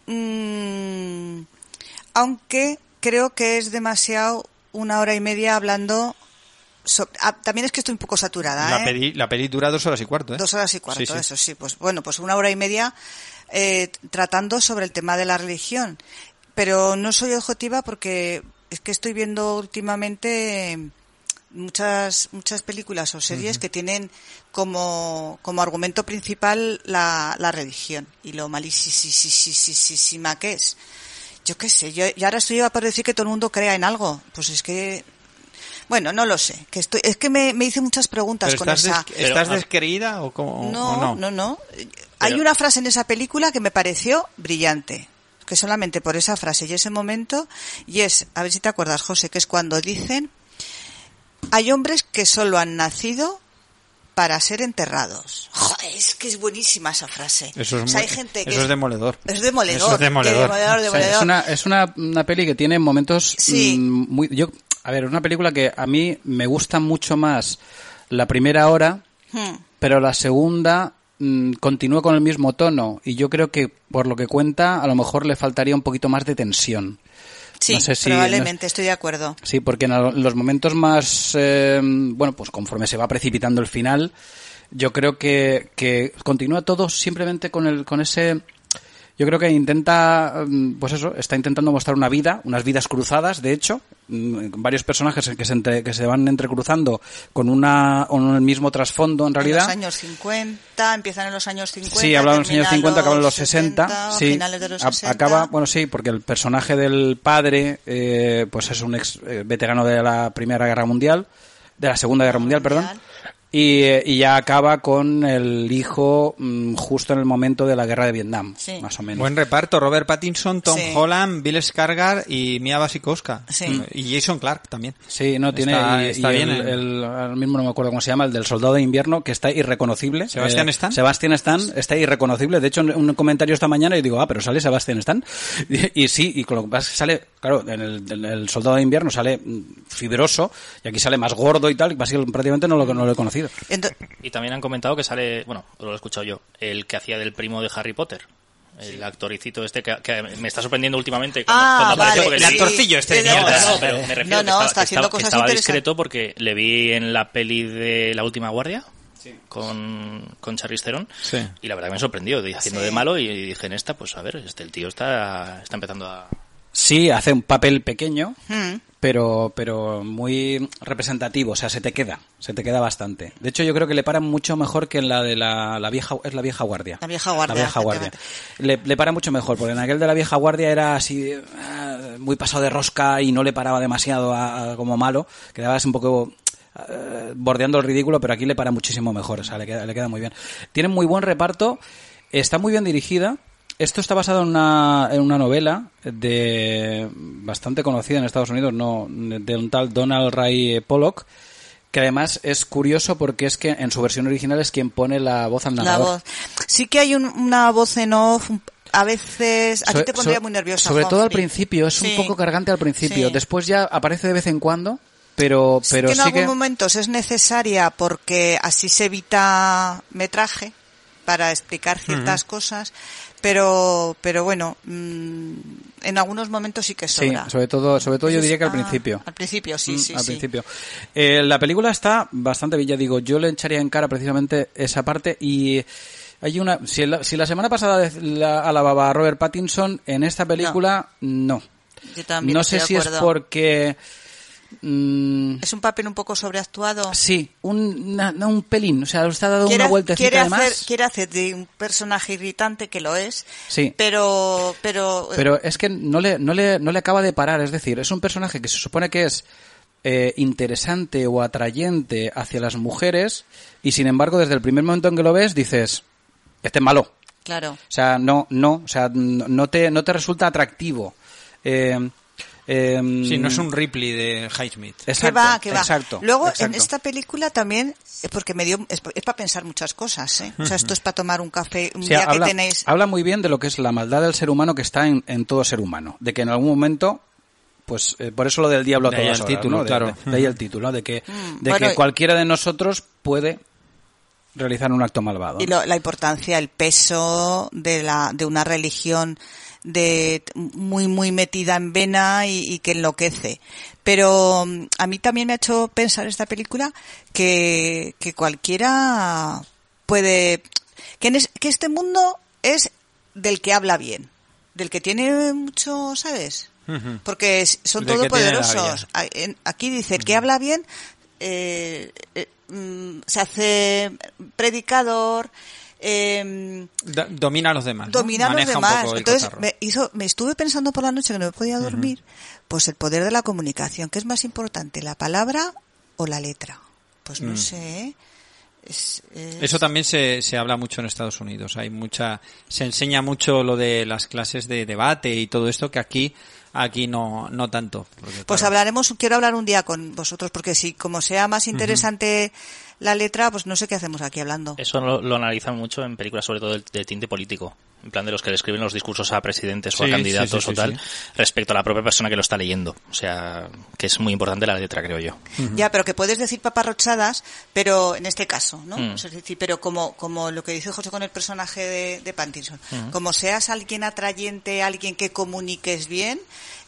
aunque creo que es demasiado 1 hora y media hablando. También es que estoy un poco saturada, La peli dura 2 horas y cuarto, ¿eh? 2 horas y cuarto, Sí, sí. eso sí. Pues bueno, pues 1 hora y media tratando sobre el tema de la religión. Pero no soy objetiva porque es que estoy viendo últimamente muchas películas o series que tienen como argumento principal la religión y lo malísima que es. Yo qué sé, y ahora estoy por decir que todo el mundo crea en algo. Pues es que, bueno, no lo sé. Es que me hice muchas preguntas ¿Pero con esa. ¿Estás descreída o cómo? No. Hay una frase en esa película que me pareció brillante, que solamente por esa frase y ese momento, y es, a ver si te acuerdas, José, que es cuando dicen: hay hombres que solo han nacido para ser enterrados. Joder, es que es buenísima esa frase. Eso es, o sea, hay gente que eso es demoledor. Es demoledor. Eso es demoledor. O sea, es una peli que tiene momentos Sí. muy... una película que a mí me gusta mucho más la primera hora, pero la segunda continúa con el mismo tono, y yo creo que por lo que cuenta a lo mejor le faltaría un poquito más de tensión. Sí, No sé si- probablemente, estoy de acuerdo. Sí, porque en los momentos más, pues conforme se va precipitando el final, yo creo que continúa todo simplemente con ese... Yo creo que está intentando mostrar unas vidas cruzadas, de hecho, varios personajes que se van entrecruzando con el mismo trasfondo en realidad. En los años 50, empiezan en los años 50. Sí, hablan en los años 50, acaban en los 60. 70, Sí, finales de los 60. acaba, sí, porque el personaje del padre, pues es un ex veterano de la Primera Guerra Mundial, de la Segunda Guerra Mundial, perdón. Y ya acaba con el hijo justo en el momento de la guerra de Vietnam, Sí. más o menos. Buen reparto, Robert Pattinson, Tom Sí. Holland, Bill Skarsgård y Mia Wasikowska. Sí. Y Jason Clarke también. Sí, no tiene Está bien, ahora mismo no me acuerdo cómo se llama, el del Soldado de Invierno, que está irreconocible. ¿Sebastián Stan? Sebastián Stan está irreconocible. De hecho, en un comentario esta mañana yo digo, pero sale Sebastián Stan. Y sí, y con lo que pasa es que sale, claro, en el Soldado de Invierno sale fibroso y aquí sale más gordo y tal, y prácticamente no lo he conocido. Y también han comentado que sale, bueno, lo he escuchado yo, el que hacía del primo de Harry Potter. El actoricito este que me está sorprendiendo últimamente cuando aparece, porque el le vi- actorcillo este de No, mierda. No, pero me refiero No, que está haciendo cosas estaba interesantes. discreto porque le vi en la peli de La Última Guardia con Charlize Theron, Sí. y la verdad que me sorprendió haciendo Sí. de malo, y dije en esta, pues a ver, el tío está empezando a... Sí, hace un papel pequeño, Mm. pero muy representativo, o sea, se te queda bastante. De hecho, yo creo que le para mucho mejor que en la de la vieja guardia. La vieja guardia, La vieja guardia. Le para mucho mejor, porque en aquel de la vieja guardia era así muy pasado de rosca y no le paraba demasiado como malo, quedaba así un poco bordeando el ridículo, pero aquí le para muchísimo mejor, o sea, le queda muy bien. Tiene muy buen reparto, está muy bien dirigida. Esto está basado en una novela bastante conocida en Estados Unidos, de un tal Donald Ray Pollock, que además es curioso porque es que en su versión original es quien pone la voz al La narrador. voz. Sí que hay una voz en off, a veces, a ti te pondría muy nerviosa. Sobre todo al Juanfri. principio, es Sí. un poco cargante al principio. Sí. Después ya aparece de vez en cuando, pero Sí que en sí algunos que... momentos es necesaria porque así se evita metraje. para explicar ciertas cosas, pero bueno, en algunos momentos sí que sobra. Sí, sobre todo yo diría que al principio. Al principio, sí. Al principio. La película está bastante bien, ya digo, yo le echaría en cara precisamente esa parte y hay una... Si la semana pasada alababa a Robert Pattinson, en esta película no. Yo también no sé si es porque... es un papel un poco sobreactuado. Sí, un pelín, o sea, usted ha dado una vueltecita de más. Quiere hacer de un personaje irritante, que lo es, sí. Pero es que no le acaba de parar, es decir, es un personaje que se supone que es interesante o atrayente hacia las mujeres y sin embargo desde el primer momento en que lo ves dices, este es malo. Claro. O sea, no te resulta atractivo. Sí, no es un Ripley de Highsmith. Exacto, ¿Qué va? Exacto, Luego, exacto. en esta película también, porque es para pensar muchas cosas, ¿eh? O sea, esto es para tomar un café un día que tenéis... Habla muy bien de lo que es la maldad del ser humano que está en todo ser humano. De que en algún momento... Pues por eso lo del diablo a todas horas, título, ¿no? claro. De ahí el título, de que cualquiera de nosotros puede realizar un acto malvado. Y la importancia, el peso de una religión muy muy metida en vena y que enloquece. Pero a mí también me ha hecho pensar esta película que cualquiera puede... Que este mundo es del que habla bien, del que tiene mucho, ¿sabes? Porque son todopoderosos. Aquí dice, el que habla bien se hace predicador, domina a los demás. Domina a los demás. Entonces me estuve pensando por la noche que no me podía dormir, pues el poder de la comunicación. ¿Qué es más importante, la palabra o la letra? Pues no sé. Eso también se habla mucho en Estados Unidos. Se enseña mucho lo de las clases de debate y todo esto que aquí no tanto. Porque, pues claro, quiero hablar un día con vosotros, porque si como sea más interesante la letra, pues no sé qué hacemos aquí hablando. Eso lo analizan mucho en películas, sobre todo de tinte político, en plan de los que le escriben los discursos a presidentes o a candidatos o tal, respecto a la propia persona que lo está leyendo. O sea, que es muy importante la letra, creo yo. Ya, pero que puedes decir paparrochadas, pero en este caso, ¿no? Es decir, pero como lo que dice José con el personaje de Pattinson, como seas alguien atrayente, alguien que comuniques bien,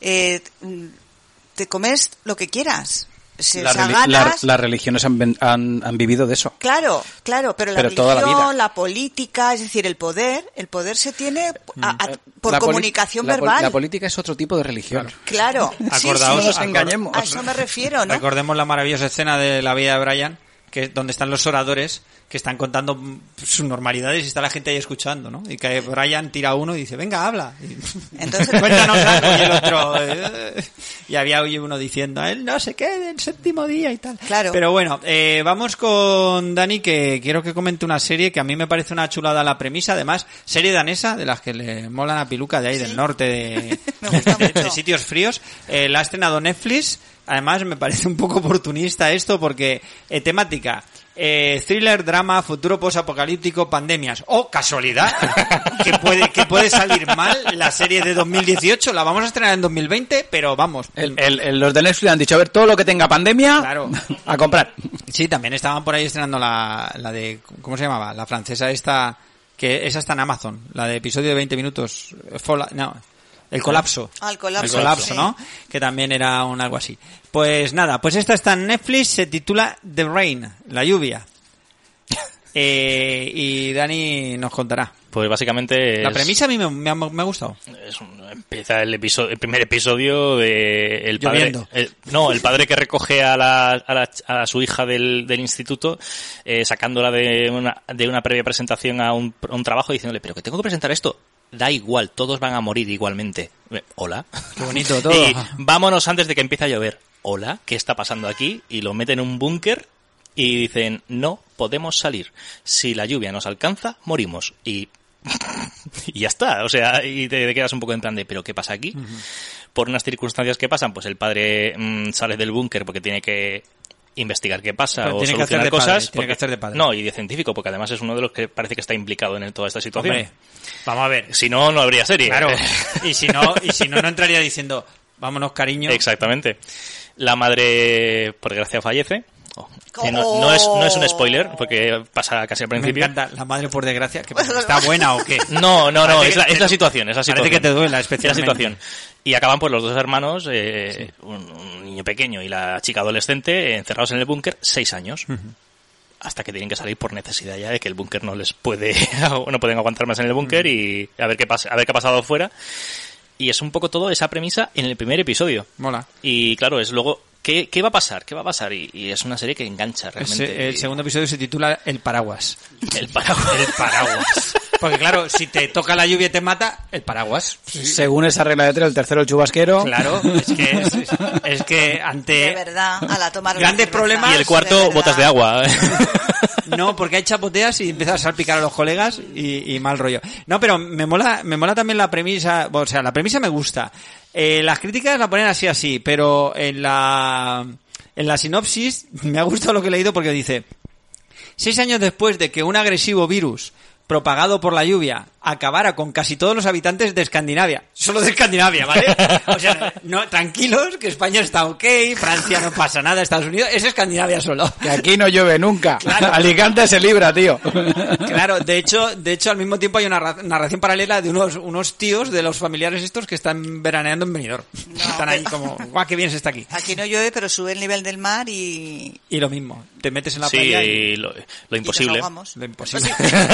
te comes lo que quieras. Las religiones han vivido de eso. Claro, pero la toda la vida. religión, la política, es decir, el poder se tiene por comunicación verbal. La política es otro tipo de religión. Claro. Acordaos, sí. No nos engañemos. A eso me refiero, ¿no? Recordemos la maravillosa escena de La vida de Brian, que es donde están los oradores que están contando sus normalidades y está la gente ahí escuchando, ¿no? Y que Brian tira uno y dice, venga, habla. Y, entonces, cuéntanos algo. Y el otro... y había uno diciendo, él no sé qué, del séptimo día y tal. Claro. Pero bueno, vamos con Dani, que quiero que comente una serie que a mí me parece una chulada la premisa. Además, serie danesa, de las que le molan a Piluca, de ahí, del norte, de sitios fríos. La ha estrenado Netflix. Además, me parece un poco oportunista esto porque temática... thriller, drama, futuro posapocalíptico, pandemias. ¡Oh, casualidad! que puede salir mal la serie de 2018. La vamos a estrenar en 2020, pero vamos. Los de Netflix han dicho, a ver, todo lo que tenga pandemia, claro, a comprar. Sí, también estaban por ahí estrenando la de... ¿Cómo se llamaba? La francesa esta... que esa está en Amazon. La de episodio de 20 minutos. El colapso. El colapso, sí. ¿No? Que también era algo así. Pues nada, pues esta está en Netflix, se titula The Rain, la lluvia. Y Dani nos contará. Pues básicamente la premisa a mí me ha gustado. Empieza el primer episodio de el padre, lloviendo. El padre que recoge a su hija del instituto, sacándola de una previa presentación a un trabajo, diciéndole, pero que tengo que presentar esto. Da igual, todos van a morir igualmente. Hola. Qué bonito todo. Y vámonos antes de que empiece a llover. Hola, ¿qué está pasando aquí? Y lo meten en un búnker y dicen, no podemos salir. Si la lluvia nos alcanza, morimos. Y ya está. O sea, y te quedas un poco en plan de, ¿pero qué pasa aquí? Por unas circunstancias que pasan, pues el padre sale del búnker porque tiene que investigar qué pasa. Pero o solucionar cosas. Tiene que hacer de padre. No, y de científico, porque además es uno de los que parece que está implicado en toda esta situación. Hombre, vamos a ver. Si no habría serie. Claro. Y si no entraría diciendo, vámonos, cariño. Exactamente. La madre, por desgracia, fallece. No es un spoiler, porque pasa casi al principio. Me encanta la madre por desgracia. ¿Que está buena o qué? No, es la situación. Parece que te duela especialmente. Es la situación. Y acaban pues los dos hermanos, un niño pequeño y la chica adolescente, encerrados en el búnker 6 años. Hasta que tienen que salir por necesidad ya de que el búnker no pueden aguantar más en el búnker y a ver qué ha pasado fuera. Y es un poco todo esa premisa en el primer episodio. Mola. Y claro, es luego ¿qué va a pasar? ¿Qué va a pasar? Y es una serie que engancha realmente. El segundo episodio se titula El paraguas. El paraguas. Porque claro, si te toca la lluvia y te mata, el paraguas. Según esa regla de 3, el tercero el chubasquero. Claro, es que ante... De verdad, a la tomar grandes problemas... Y el cuarto, botas de agua. No, porque hay chapoteas y empiezas a salpicar a los colegas y mal rollo. No, pero me mola también la premisa, o sea, la premisa me gusta. Las críticas la ponen así, pero en la sinopsis me ha gustado lo que he leído porque dice: 6 años después de que un agresivo virus propagado por la lluvia acabara con casi todos los habitantes de Escandinavia. Solo de Escandinavia, ¿vale? O sea, no, tranquilos, que España está ok, Francia no pasa nada, Estados Unidos, es Escandinavia solo. Que aquí no llueve nunca. Claro. Alicante se libra, tío. Claro, de hecho al mismo tiempo hay una narración paralela de unos tíos de los familiares estos que están veraneando en Benidorm. Están ahí como, guau, qué bien se está aquí. Aquí no llueve, pero sube el nivel del mar y lo mismo, te metes en la sí, playa y lo imposible. Lo imposible.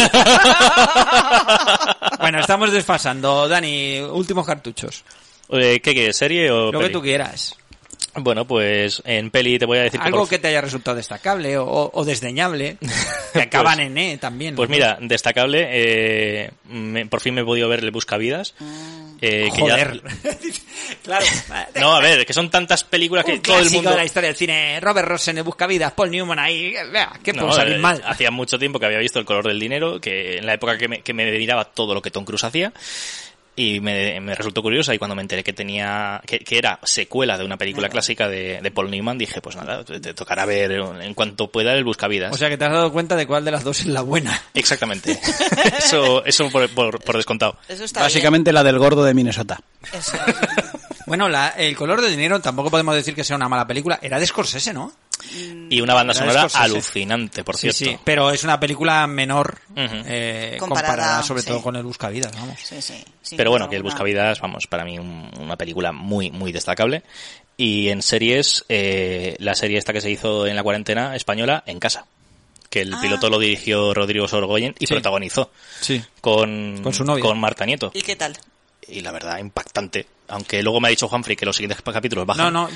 Bueno, estamos desfasando. Dani, últimos cartuchos. ¿Qué quieres? ¿Serie o Lo peli? que tú quieras. Bueno, pues en peli te voy a decir... Algo que te haya resultado destacable o desdeñable, que acaban en E también. Pues mira, destacable, por fin me he podido ver El Buscavidas. Joder. Claro. No, a ver, que son tantas películas que un todo el clásico mundo... de la historia del cine. Robert Rosen, El Buscavidas, Paul Newman ahí. Vea, ¿qué puede salir mal? Hacía mucho tiempo que había visto El color del dinero, que en la época que me miraba todo lo que Tom Cruise hacía. Y me resultó curiosa, y cuando me enteré que era secuela de una película clásica de Paul Newman, dije, pues nada, te tocará ver en cuanto pueda El Buscavidas. O sea que te has dado cuenta de cuál de las dos es la buena. Exactamente. Eso por descontado. eso está Básicamente la del gordo de Minnesota. bien. Eso. Bueno, El color del dinero tampoco podemos decir que sea una mala película. Era de Scorsese, ¿no? Y una banda sonora Scorsese. alucinante, por cierto. Sí, pero es una película menor comparada sobre sí. todo con El Buscavidas, vamos. Sí, Pero bueno, que El Buscavidas, vamos, para mí una película muy, muy destacable. Y en series, la serie esta que se hizo en la cuarentena española, En Casa. Que el piloto lo dirigió Rodrigo Sorogoyen y protagonizó. Sí. Con su novia. Con Marta Nieto. ¿Y qué tal? Y la verdad, impactante. Aunque luego me ha dicho Juanfrey que los siguientes capítulos bajan. No,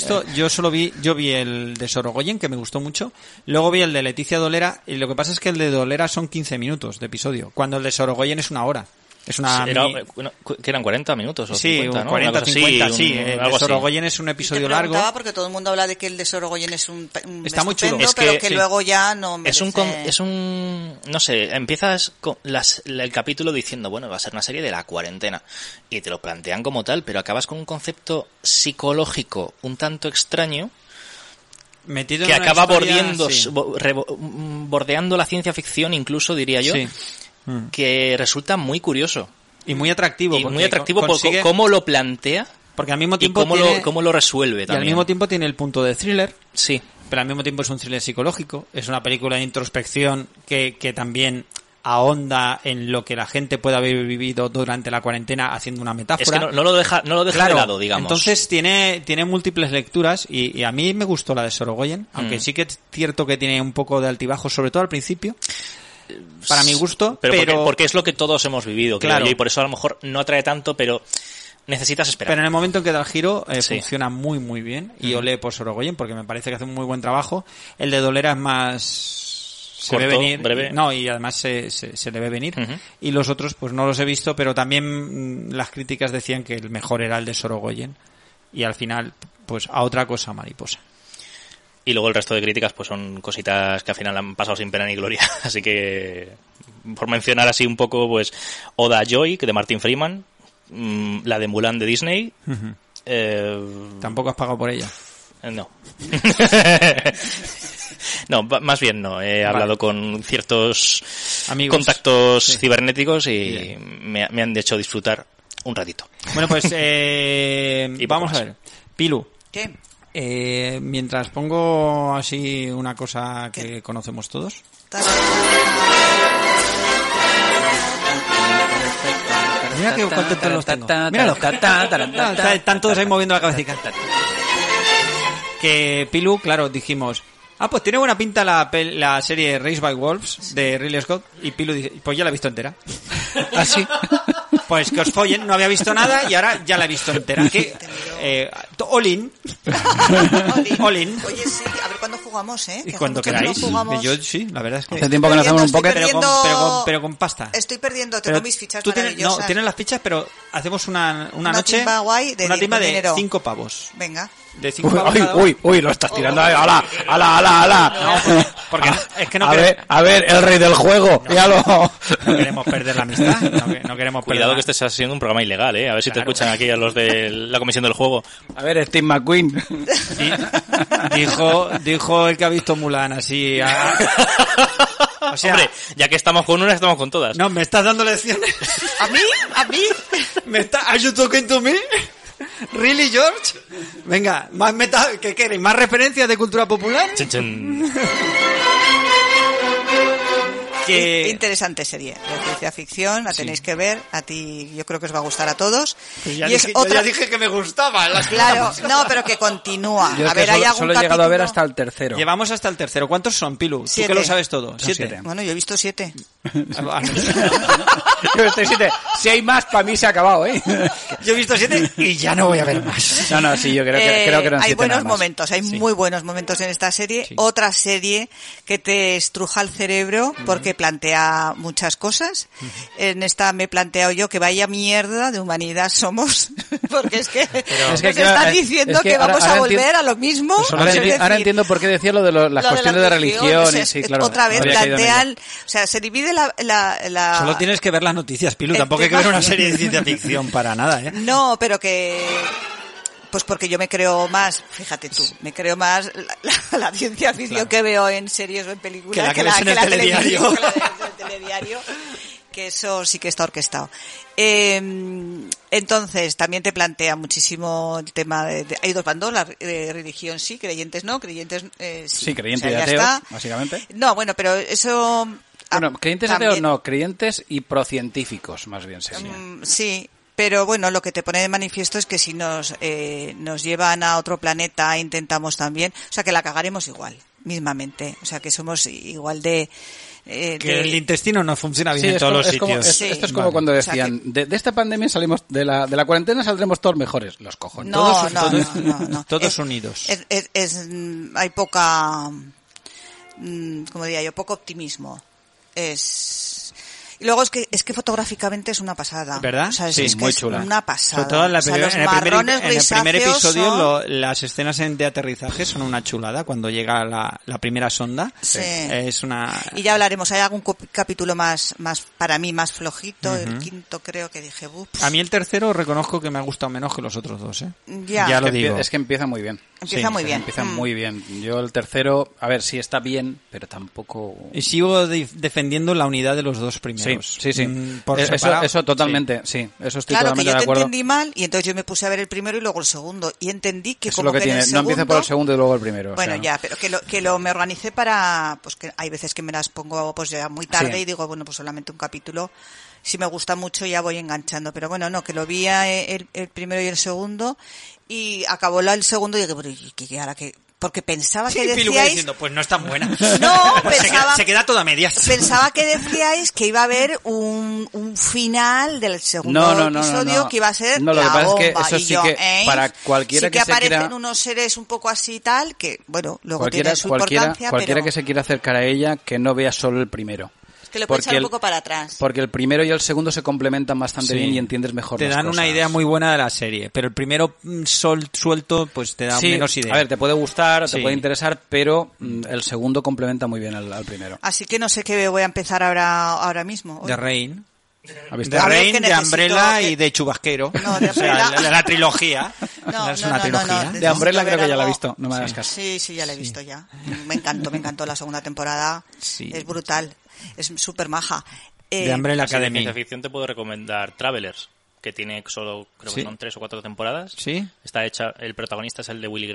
yo vi el de Sorogoyen, que me gustó mucho. Luego vi el de Leticia Dolera, y lo que pasa es que el de Dolera son 15 minutos de episodio, cuando el de Sorogoyen es 1 hora. Es una que eran 40 minutos o sí, 50, ¿no? 40, 50, sí. El de Sorogoyen es un episodio largo. Porque todo el mundo habla de que el de Sorogoyen es un está muy chulo. Es pero que luego ya no merece... Es un no sé, empiezas con el capítulo diciendo, bueno, va a ser una serie de la cuarentena, y te lo plantean como tal, pero acabas con un concepto psicológico un tanto extraño metido que en una acaba historia, bordeando la ciencia ficción, incluso diría yo. Sí. Que resulta muy curioso. Y muy atractivo. Y muy atractivo consigue... por cómo lo plantea, porque al mismo tiempo y cómo lo resuelve también. Y al mismo tiempo tiene el punto de thriller. Sí. Pero al mismo tiempo es un thriller psicológico. Es una película de introspección que también ahonda en lo que la gente puede haber vivido durante la cuarentena, haciendo una metáfora. Es que no lo deja claro, de lado, digamos. Entonces tiene múltiples lecturas, y a mí me gustó la de Sorogoyen, aunque sí que es cierto que tiene un poco de altibajo, sobre todo al principio. Para mi gusto, pero porque es lo que todos hemos vivido, claro, creo yo, y por eso a lo mejor no atrae tanto, pero necesitas esperar. Pero en el momento en que da el giro, sí, funciona muy muy bien, y olé por Sorogoyen, porque me parece que hace un muy buen trabajo. El de Dolera es más... se corto, ve venir, breve. no, y además se le ve venir. Y los otros pues no los he visto, pero también las críticas decían que el mejor era el de Sorogoyen, y al final pues a otra cosa mariposa. Y luego el resto de críticas pues son cositas que al final han pasado sin pena ni gloria. Así que, por mencionar así un poco, pues Oda Joy, de Martin Freeman, la de Mulan de Disney. ¿Tampoco has pagado por ella? No. No, más bien no. He hablado con ciertos amigos, contactos cibernéticos y me han hecho disfrutar un ratito. Bueno, pues vamos a ver. Pilu. ¿Qué? Mientras pongo así una cosa que conocemos todos. Mira qué contentos los tengo. Míralo. Están todos ahí moviendo la cabecita. Que Pilu, claro, dijimos... pues tiene buena pinta la serie Raised by Wolves de Ridley Scott. Y Pilu dice, pues ya la he visto entera. ¿Así? Pues que os follen, no había visto nada y ahora ya la he visto entera. Que, all in. Oye, sí, a ver cuándo jugamos, ¿eh? Y cuando queráis. Yo sí, la verdad es que... Hace tiempo que no hacemos un pocket. Pero con pasta. Estoy perdiendo, tengo mis fichas No, maravillosas. tienes las fichas, pero hacemos una noche... Timba guay de una timba de dinero. 5 pavos. Venga. De 5 pavos cada uno. Uy, lo estás tirando. ¡Hala! No, porque es que no a ver, el rey del juego. Míralo. No queremos perder la amistad. No queremos Cuidado perder. que estés haciendo un programa ilegal, ¿eh? A ver si te escuchan aquí a los de la comisión del juego. A ver, Steve McQueen. Dijo el que ha visto Mulan así. O sea, hombre, ya que estamos con una, estamos con todas. No, me estás dando lecciones. ¿A mí? ¿Are you talking to me? ¿Really, George? Venga, más ¿qué queréis? ¿Más referencias de cultura popular? Chen, chen. Interesante serie de ciencia ficción, la tenéis que ver, a ti yo creo que os va a gustar a todos. Pues y yo ya dije que me gustaba. Claro, no, pero que continúa. Yo a ver, hay algún solo he capítulo... llegado a ver hasta el tercero. Llevamos hasta el tercero. ¿Cuántos son, Pilu? 7. Tú que lo sabes todo. 7. 7. Bueno, yo he visto 7. Yo estoy 7. Si hay más, para mí se ha acabado, ¿eh? Yo he visto 7 y ya no voy a ver más. No, sí, yo creo que eran 7 hay buenos nada más. momentos, hay muy buenos momentos en esta serie. Sí. Otra serie que te estruja el cerebro porque plantea muchas cosas. En esta me he planteado yo que vaya mierda de humanidad somos, porque es que nos están diciendo que vamos a volver a lo mismo. Ahora entiendo por qué decía lo de las cuestiones de religión. O sea, sí, claro, otra vez habría caído en plantean, ello. o sea, se divide la... Solo tienes que ver las noticias, Pilu. Tampoco hay que ver una serie de ciencia ficción para nada, ¿eh? No, pero que... Pues porque yo me creo más, fíjate tú, me creo más la ciencia ficción que veo en series o en películas que ves en el telediario. Que eso sí que está orquestado. Entonces, también te plantea muchísimo el tema hay dos bandos, la religión sí, creyentes no, creyentes sí. Sí, creyentes o sea, y ya ateos, está. básicamente. No, bueno, pero eso... Bueno, creyentes y también, ateos no, creyentes y procientíficos, más bien sería. Sí. Pero bueno, lo que te pone de manifiesto es que si nos llevan a otro planeta, intentamos también, o sea que la cagaremos igual, mismamente, o sea que somos igual de... que el intestino no funciona bien Sí, en todos los como, sitios. esto es como cuando decían, o sea de esta pandemia salimos, de la cuarentena saldremos todos mejores. Los cojones. No. Todos unidos. Hay poca, como diría yo, poco optimismo. Y luego es que fotográficamente es una pasada. ¿Verdad? O sea, sí, es muy que chula. Es una pasada. Sobre todo en, o sea, los en el primer episodio son... las escenas de aterrizaje son una chulada cuando llega la primera sonda. Sí. Es una... Y ya hablaremos, hay algún capítulo más para mí más flojito, el quinto creo que dije, ups. A mí el tercero reconozco que me ha gustado menos que los otros dos, ¿eh? Ya lo digo. Es que empieza muy bien. Empieza muy bien. Empieza muy bien. Yo el tercero, a ver, sí está bien, pero tampoco... Y sigo defendiendo la unidad de los dos primeros. Sí. Por separado. Eso totalmente, sí. Eso estoy claro, que totalmente yo de te acuerdo. entendí mal y entonces yo me puse a ver el primero y luego el segundo y entendí que Eso como es lo que en tiene. el segundo, No empieza por el segundo y luego el primero. Bueno, o sea. ya, pero que me organicé para, pues que hay veces que me las pongo pues ya muy tarde Sí. y digo, bueno, pues solamente un capítulo. Si me gusta mucho ya voy enganchando, pero bueno, no, que lo vi el primero y el segundo y acabó el segundo y dije, pero ¿y ahora qué? Porque pensaba que Pilu decíais... diciendo, pues no es tan buena. No, pensaba... Se queda toda a medias. Pensaba que decíais que iba a haber un final del segundo episodio que iba a ser no, lo la que pasa bomba. es que eso y sí yo, que para cualquiera sí que que se aparecen quiera... unos seres un poco así y tal, que bueno, luego tienen su importancia, cualquiera pero... que se quiera acercar a ella, que no vea solo el primero. que lo puedes echar un poco para atrás. Porque el primero y el segundo se complementan bastante bien y entiendes mejor las cosas. Te dan una idea muy buena de la serie, pero el primero suelto pues te da menos idea. A ver, te puede gustar, te puede interesar, pero el segundo complementa muy bien al primero. Así que no sé qué voy a empezar ahora mismo. The Rain. De Rain, de Umbrella y de Chubasquero. No, de Umbrella. O sea, la trilogía. Es una trilogía. No, de Umbrella creo que ya la he visto. No me hagas caso. Sí, ya la he visto ya. Me encantó la segunda temporada. Sí. Es brutal. Es súper maja. De Umbrella Academy. De ciencia ficción te puedo recomendar Travelers, que tiene solo, creo que son 3 o 4 temporadas. Sí. Está hecha, el protagonista es el de Willy Grace,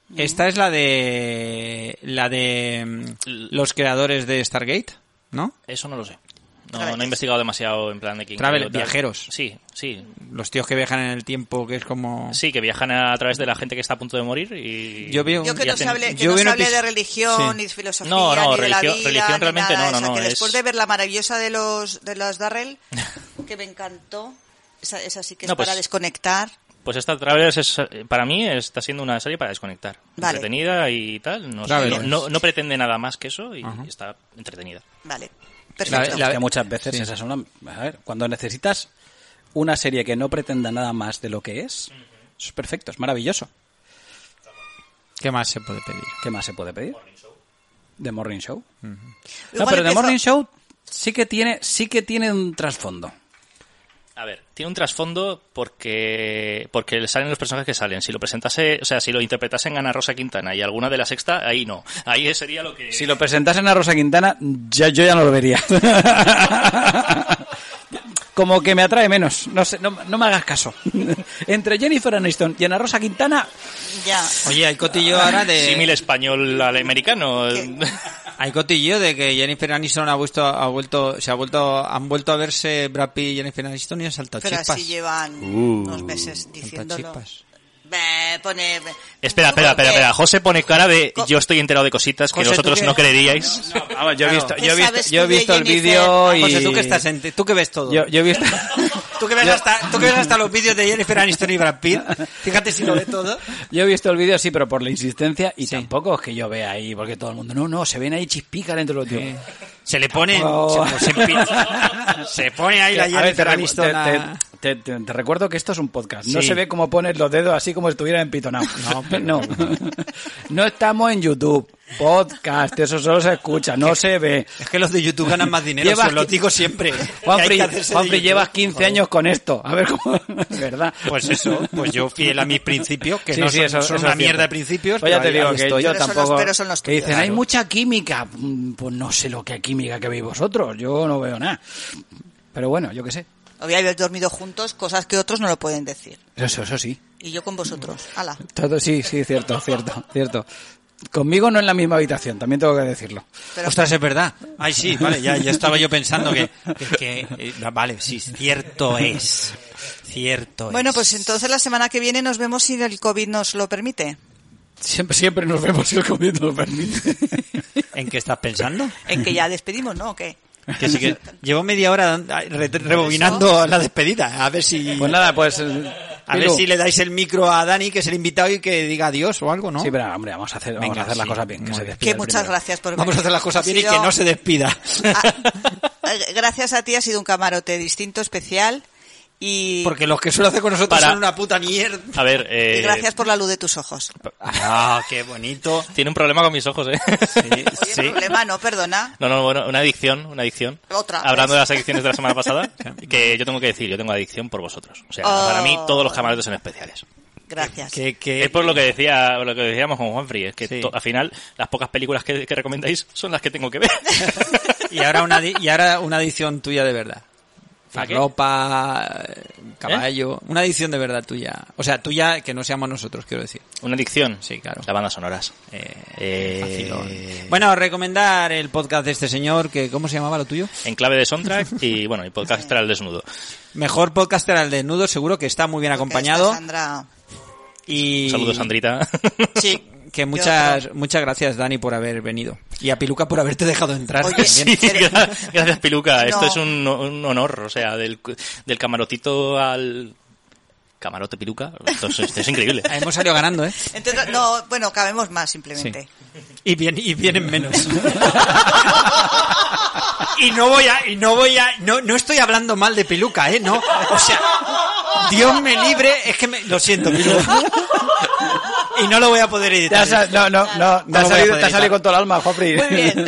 Esta es la de los creadores de Stargate, ¿no? Eso no lo sé. No he investigado demasiado en plan de quién. Viajeros. Sí. Los tíos que viajan en el tiempo, que es como... Sí, que viajan a través de la gente que está a punto de morir y... Yo que no se hable de religión, ni de filosofía, ni de la vida, religión realmente nada. no. Que después de ver la maravillosa de los Darrell, que me encantó, esa sí que es para desconectar. Pues esta Travelers para mí está siendo una serie para desconectar. Vale. Entretenida y tal. No pretende nada más que eso y está entretenida. Vale. Perfecto. Que muchas veces esas son a ver, cuando necesitas una serie que no pretenda nada más de lo que es, eso es perfecto, es maravilloso. ¿Qué más se puede pedir? ¿Qué más se puede pedir? The Morning Show. No, pero The Morning Show sí que tiene un trasfondo. A ver, tiene un trasfondo porque salen los personajes que salen. Si lo presentase, o sea, si lo interpretasen Ana Rosa Quintana y alguna de La Sexta, ahí no. Ahí sería lo que... Si lo presentasen a Rosa Quintana, yo ya no lo vería. Como que me atrae menos. No sé, no me hagas caso. Entre Jennifer Aniston y Ana Rosa Quintana... Ya. Oye, hay cotillo ahora de... Símil español al americano. Hay cotillo de que Jennifer Aniston han vuelto a verse Brad Pitt y Jennifer Aniston y han saltado pero chispas. Pero así llevan unos meses diciéndolo. Espera. José pone cara de yo estoy enterado de cositas que José, vosotros no creeríais. No, vamos, yo he visto el vídeo y... José, tú que ves todo. Yo he visto... Tú que ves hasta los vídeos de Jennifer Aniston y Brad Pitt. Fíjate si lo ve todo. Yo he visto el vídeo, sí, pero por la insistencia y tampoco es que yo vea ahí, porque todo el mundo, no, se ven ahí chispicas entre los tíos. Se le pone... Se pone ahí la Jennifer Aniston Te recuerdo que esto es un podcast. No se ve cómo pones los dedos así como si estuviera empitonado. No estamos en YouTube. Podcast, eso solo se escucha, no se ve. Es que los de YouTube ganan más dinero, se lo digo siempre. Juanfri, llevas 15 años con esto. A ver cómo... ¿Verdad? Pues eso, pues yo fiel a mis principios, que son una mierda de principios. Pues ya te digo que yo tampoco... Que dicen, hay mucha química. Pues no sé lo que química que veis vosotros. Yo no veo nada. Pero bueno, yo qué sé. Habéis dormido juntos, cosas que otros no lo pueden decir. Eso sí. Y yo con vosotros. ¡Hala! Todo sí, cierto. Conmigo no en la misma habitación, también tengo que decirlo. Pero... Ostras, es verdad. Ay, sí, vale, ya estaba yo pensando que vale, sí, cierto es. Bueno, pues entonces la semana que viene nos vemos si el COVID nos lo permite. Siempre nos vemos si el COVID nos lo permite. ¿En qué estás pensando? En que ya despedimos, ¿no? ¿O qué? Que sí que llevo media hora rebobinando la despedida. A ver si... Pues nada, pues... A ver si le dais el micro a Dani, que es el invitado, y que diga adiós o algo, ¿no? Sí, pero hombre, vamos a hacer las cosas bien. Que se despida que muchas gracias por venir. Vamos a hacer las cosas bien y que no se despida. Gracias a ti, ha sido un camarote distinto, especial. Y... Porque los que suelo hacer con nosotros son una puta mierda. A ver, y gracias por la luz de tus ojos. Ah, qué bonito. Tiene un problema con mis ojos, Sí. Problema, no, perdona. No, bueno, una adicción. Otra. Hablando de las adicciones de la semana pasada, que yo tengo que decir, yo tengo adicción por vosotros. O sea, para mí todos los camarotes son especiales. Gracias. Es por lo que decíamos con Juanfri, es que al final las pocas películas que recomendáis son las que tengo que ver. Y ahora una adicción tuya de verdad. Ropa, caballo, una adicción de verdad tuya. O sea, tuya que no seamos nosotros, quiero decir. ¿Una adicción? Sí, claro. Las bandas sonoras. Bueno, recomendar el podcast de este señor, que ¿cómo se llamaba lo tuyo? En clave de soundtrack y bueno, el podcaster al desnudo. Mejor podcaster al desnudo, seguro que está muy bien acompañado. Sandra... Y... Saludos, Sandrita. Sí. Que muchas gracias, Dani, por haber venido. Y a Piluca por haberte dejado entrar. Oye, también. Sí, gracias, Piluca. No. Esto es un honor, o sea, del camarotito al... Camarote Piluca. Esto es increíble. Hemos salido ganando, ¿eh? Entonces, cabemos más, simplemente. Sí. Y vienen menos. No estoy hablando mal de Piluca, ¿eh? No, o sea, Dios me libre, lo siento, Piluca. Y no lo voy a poder editar. Te has salido con todo el alma, Juanfri. Muy bien.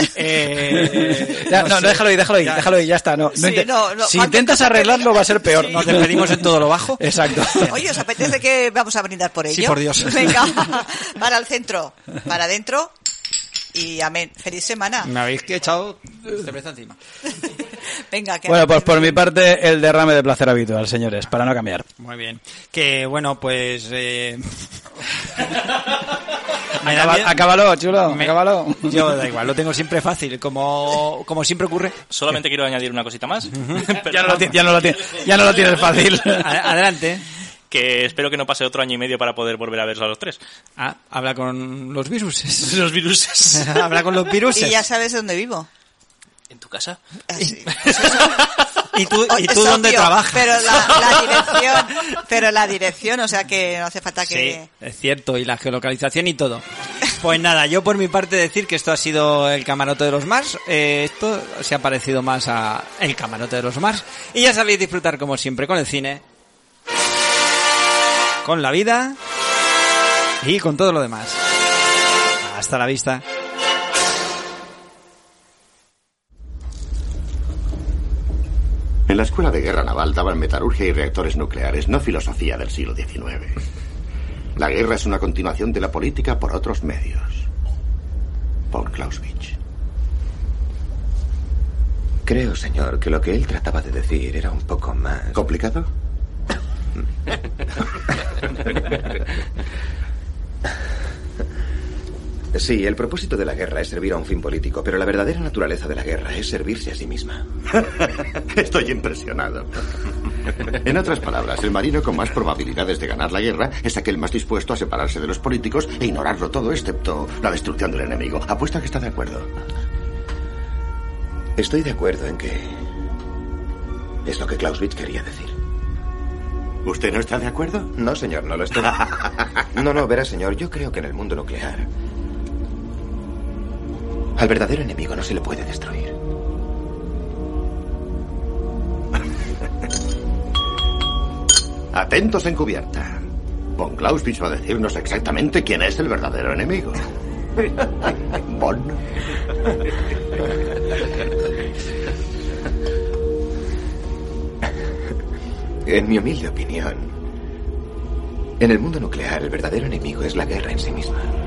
Déjalo ahí, ya está. Si intentas arreglarlo va a ser peor. Nos despedimos en todo lo bajo. Exacto. Oye, ¿os apetece que vamos a brindar por ello? Sí, por Dios. Venga, para el centro, para adentro y amén. Feliz semana. Me habéis echado cerveza encima. Venga, que bueno, pues por mi parte el derrame de placer habitual, señores, para no cambiar. Muy bien. Que bueno, pues Acábalo, chulo, acábalo. Yo da igual, lo tengo siempre fácil, como siempre ocurre. Solamente quiero añadir una cosita más. Ya no lo tienes fácil. Adelante. Que espero que no pase otro año y medio para poder volver a verlos a los tres. Habla con los viruses. Los viruses. Habla con los viruses. Y ya sabes dónde vivo. ¿En tu casa? Así, pues eso. ¿Y tú Es dónde obvio, trabajas? Pero la dirección, o sea que no hace falta que... Sí, es cierto, y la geolocalización y todo. Pues nada, yo por mi parte decir que esto ha sido el Camarote de los Mars. Esto se ha parecido más a el Camarote de los Mars. Y ya sabéis disfrutar como siempre con el cine, con la vida y con todo lo demás. Hasta la vista. En la Escuela de Guerra Naval daban metalurgia y reactores nucleares, no filosofía del siglo XIX. La guerra es una continuación de la política por otros medios. Von Clausewitz. Creo, señor, que lo que él trataba de decir era un poco más... ¿Complicado? Sí, el propósito de la guerra es servir a un fin político, pero la verdadera naturaleza de la guerra es servirse a sí misma. Estoy impresionado. En otras palabras, el marino con más probabilidades de ganar la guerra es aquel más dispuesto a separarse de los políticos e ignorarlo todo, excepto la destrucción del enemigo. Apuesta que está de acuerdo. Estoy de acuerdo en que es lo que Clausewitz quería decir. ¿Usted no está de acuerdo? No, señor, no lo estoy. No, verá, señor, yo creo que en el mundo nuclear al verdadero enemigo no se le puede destruir. Atentos en cubierta. Von Clausewitz va a decirnos exactamente quién es el verdadero enemigo. Von. En mi humilde opinión, en el mundo nuclear el verdadero enemigo es la guerra en sí misma.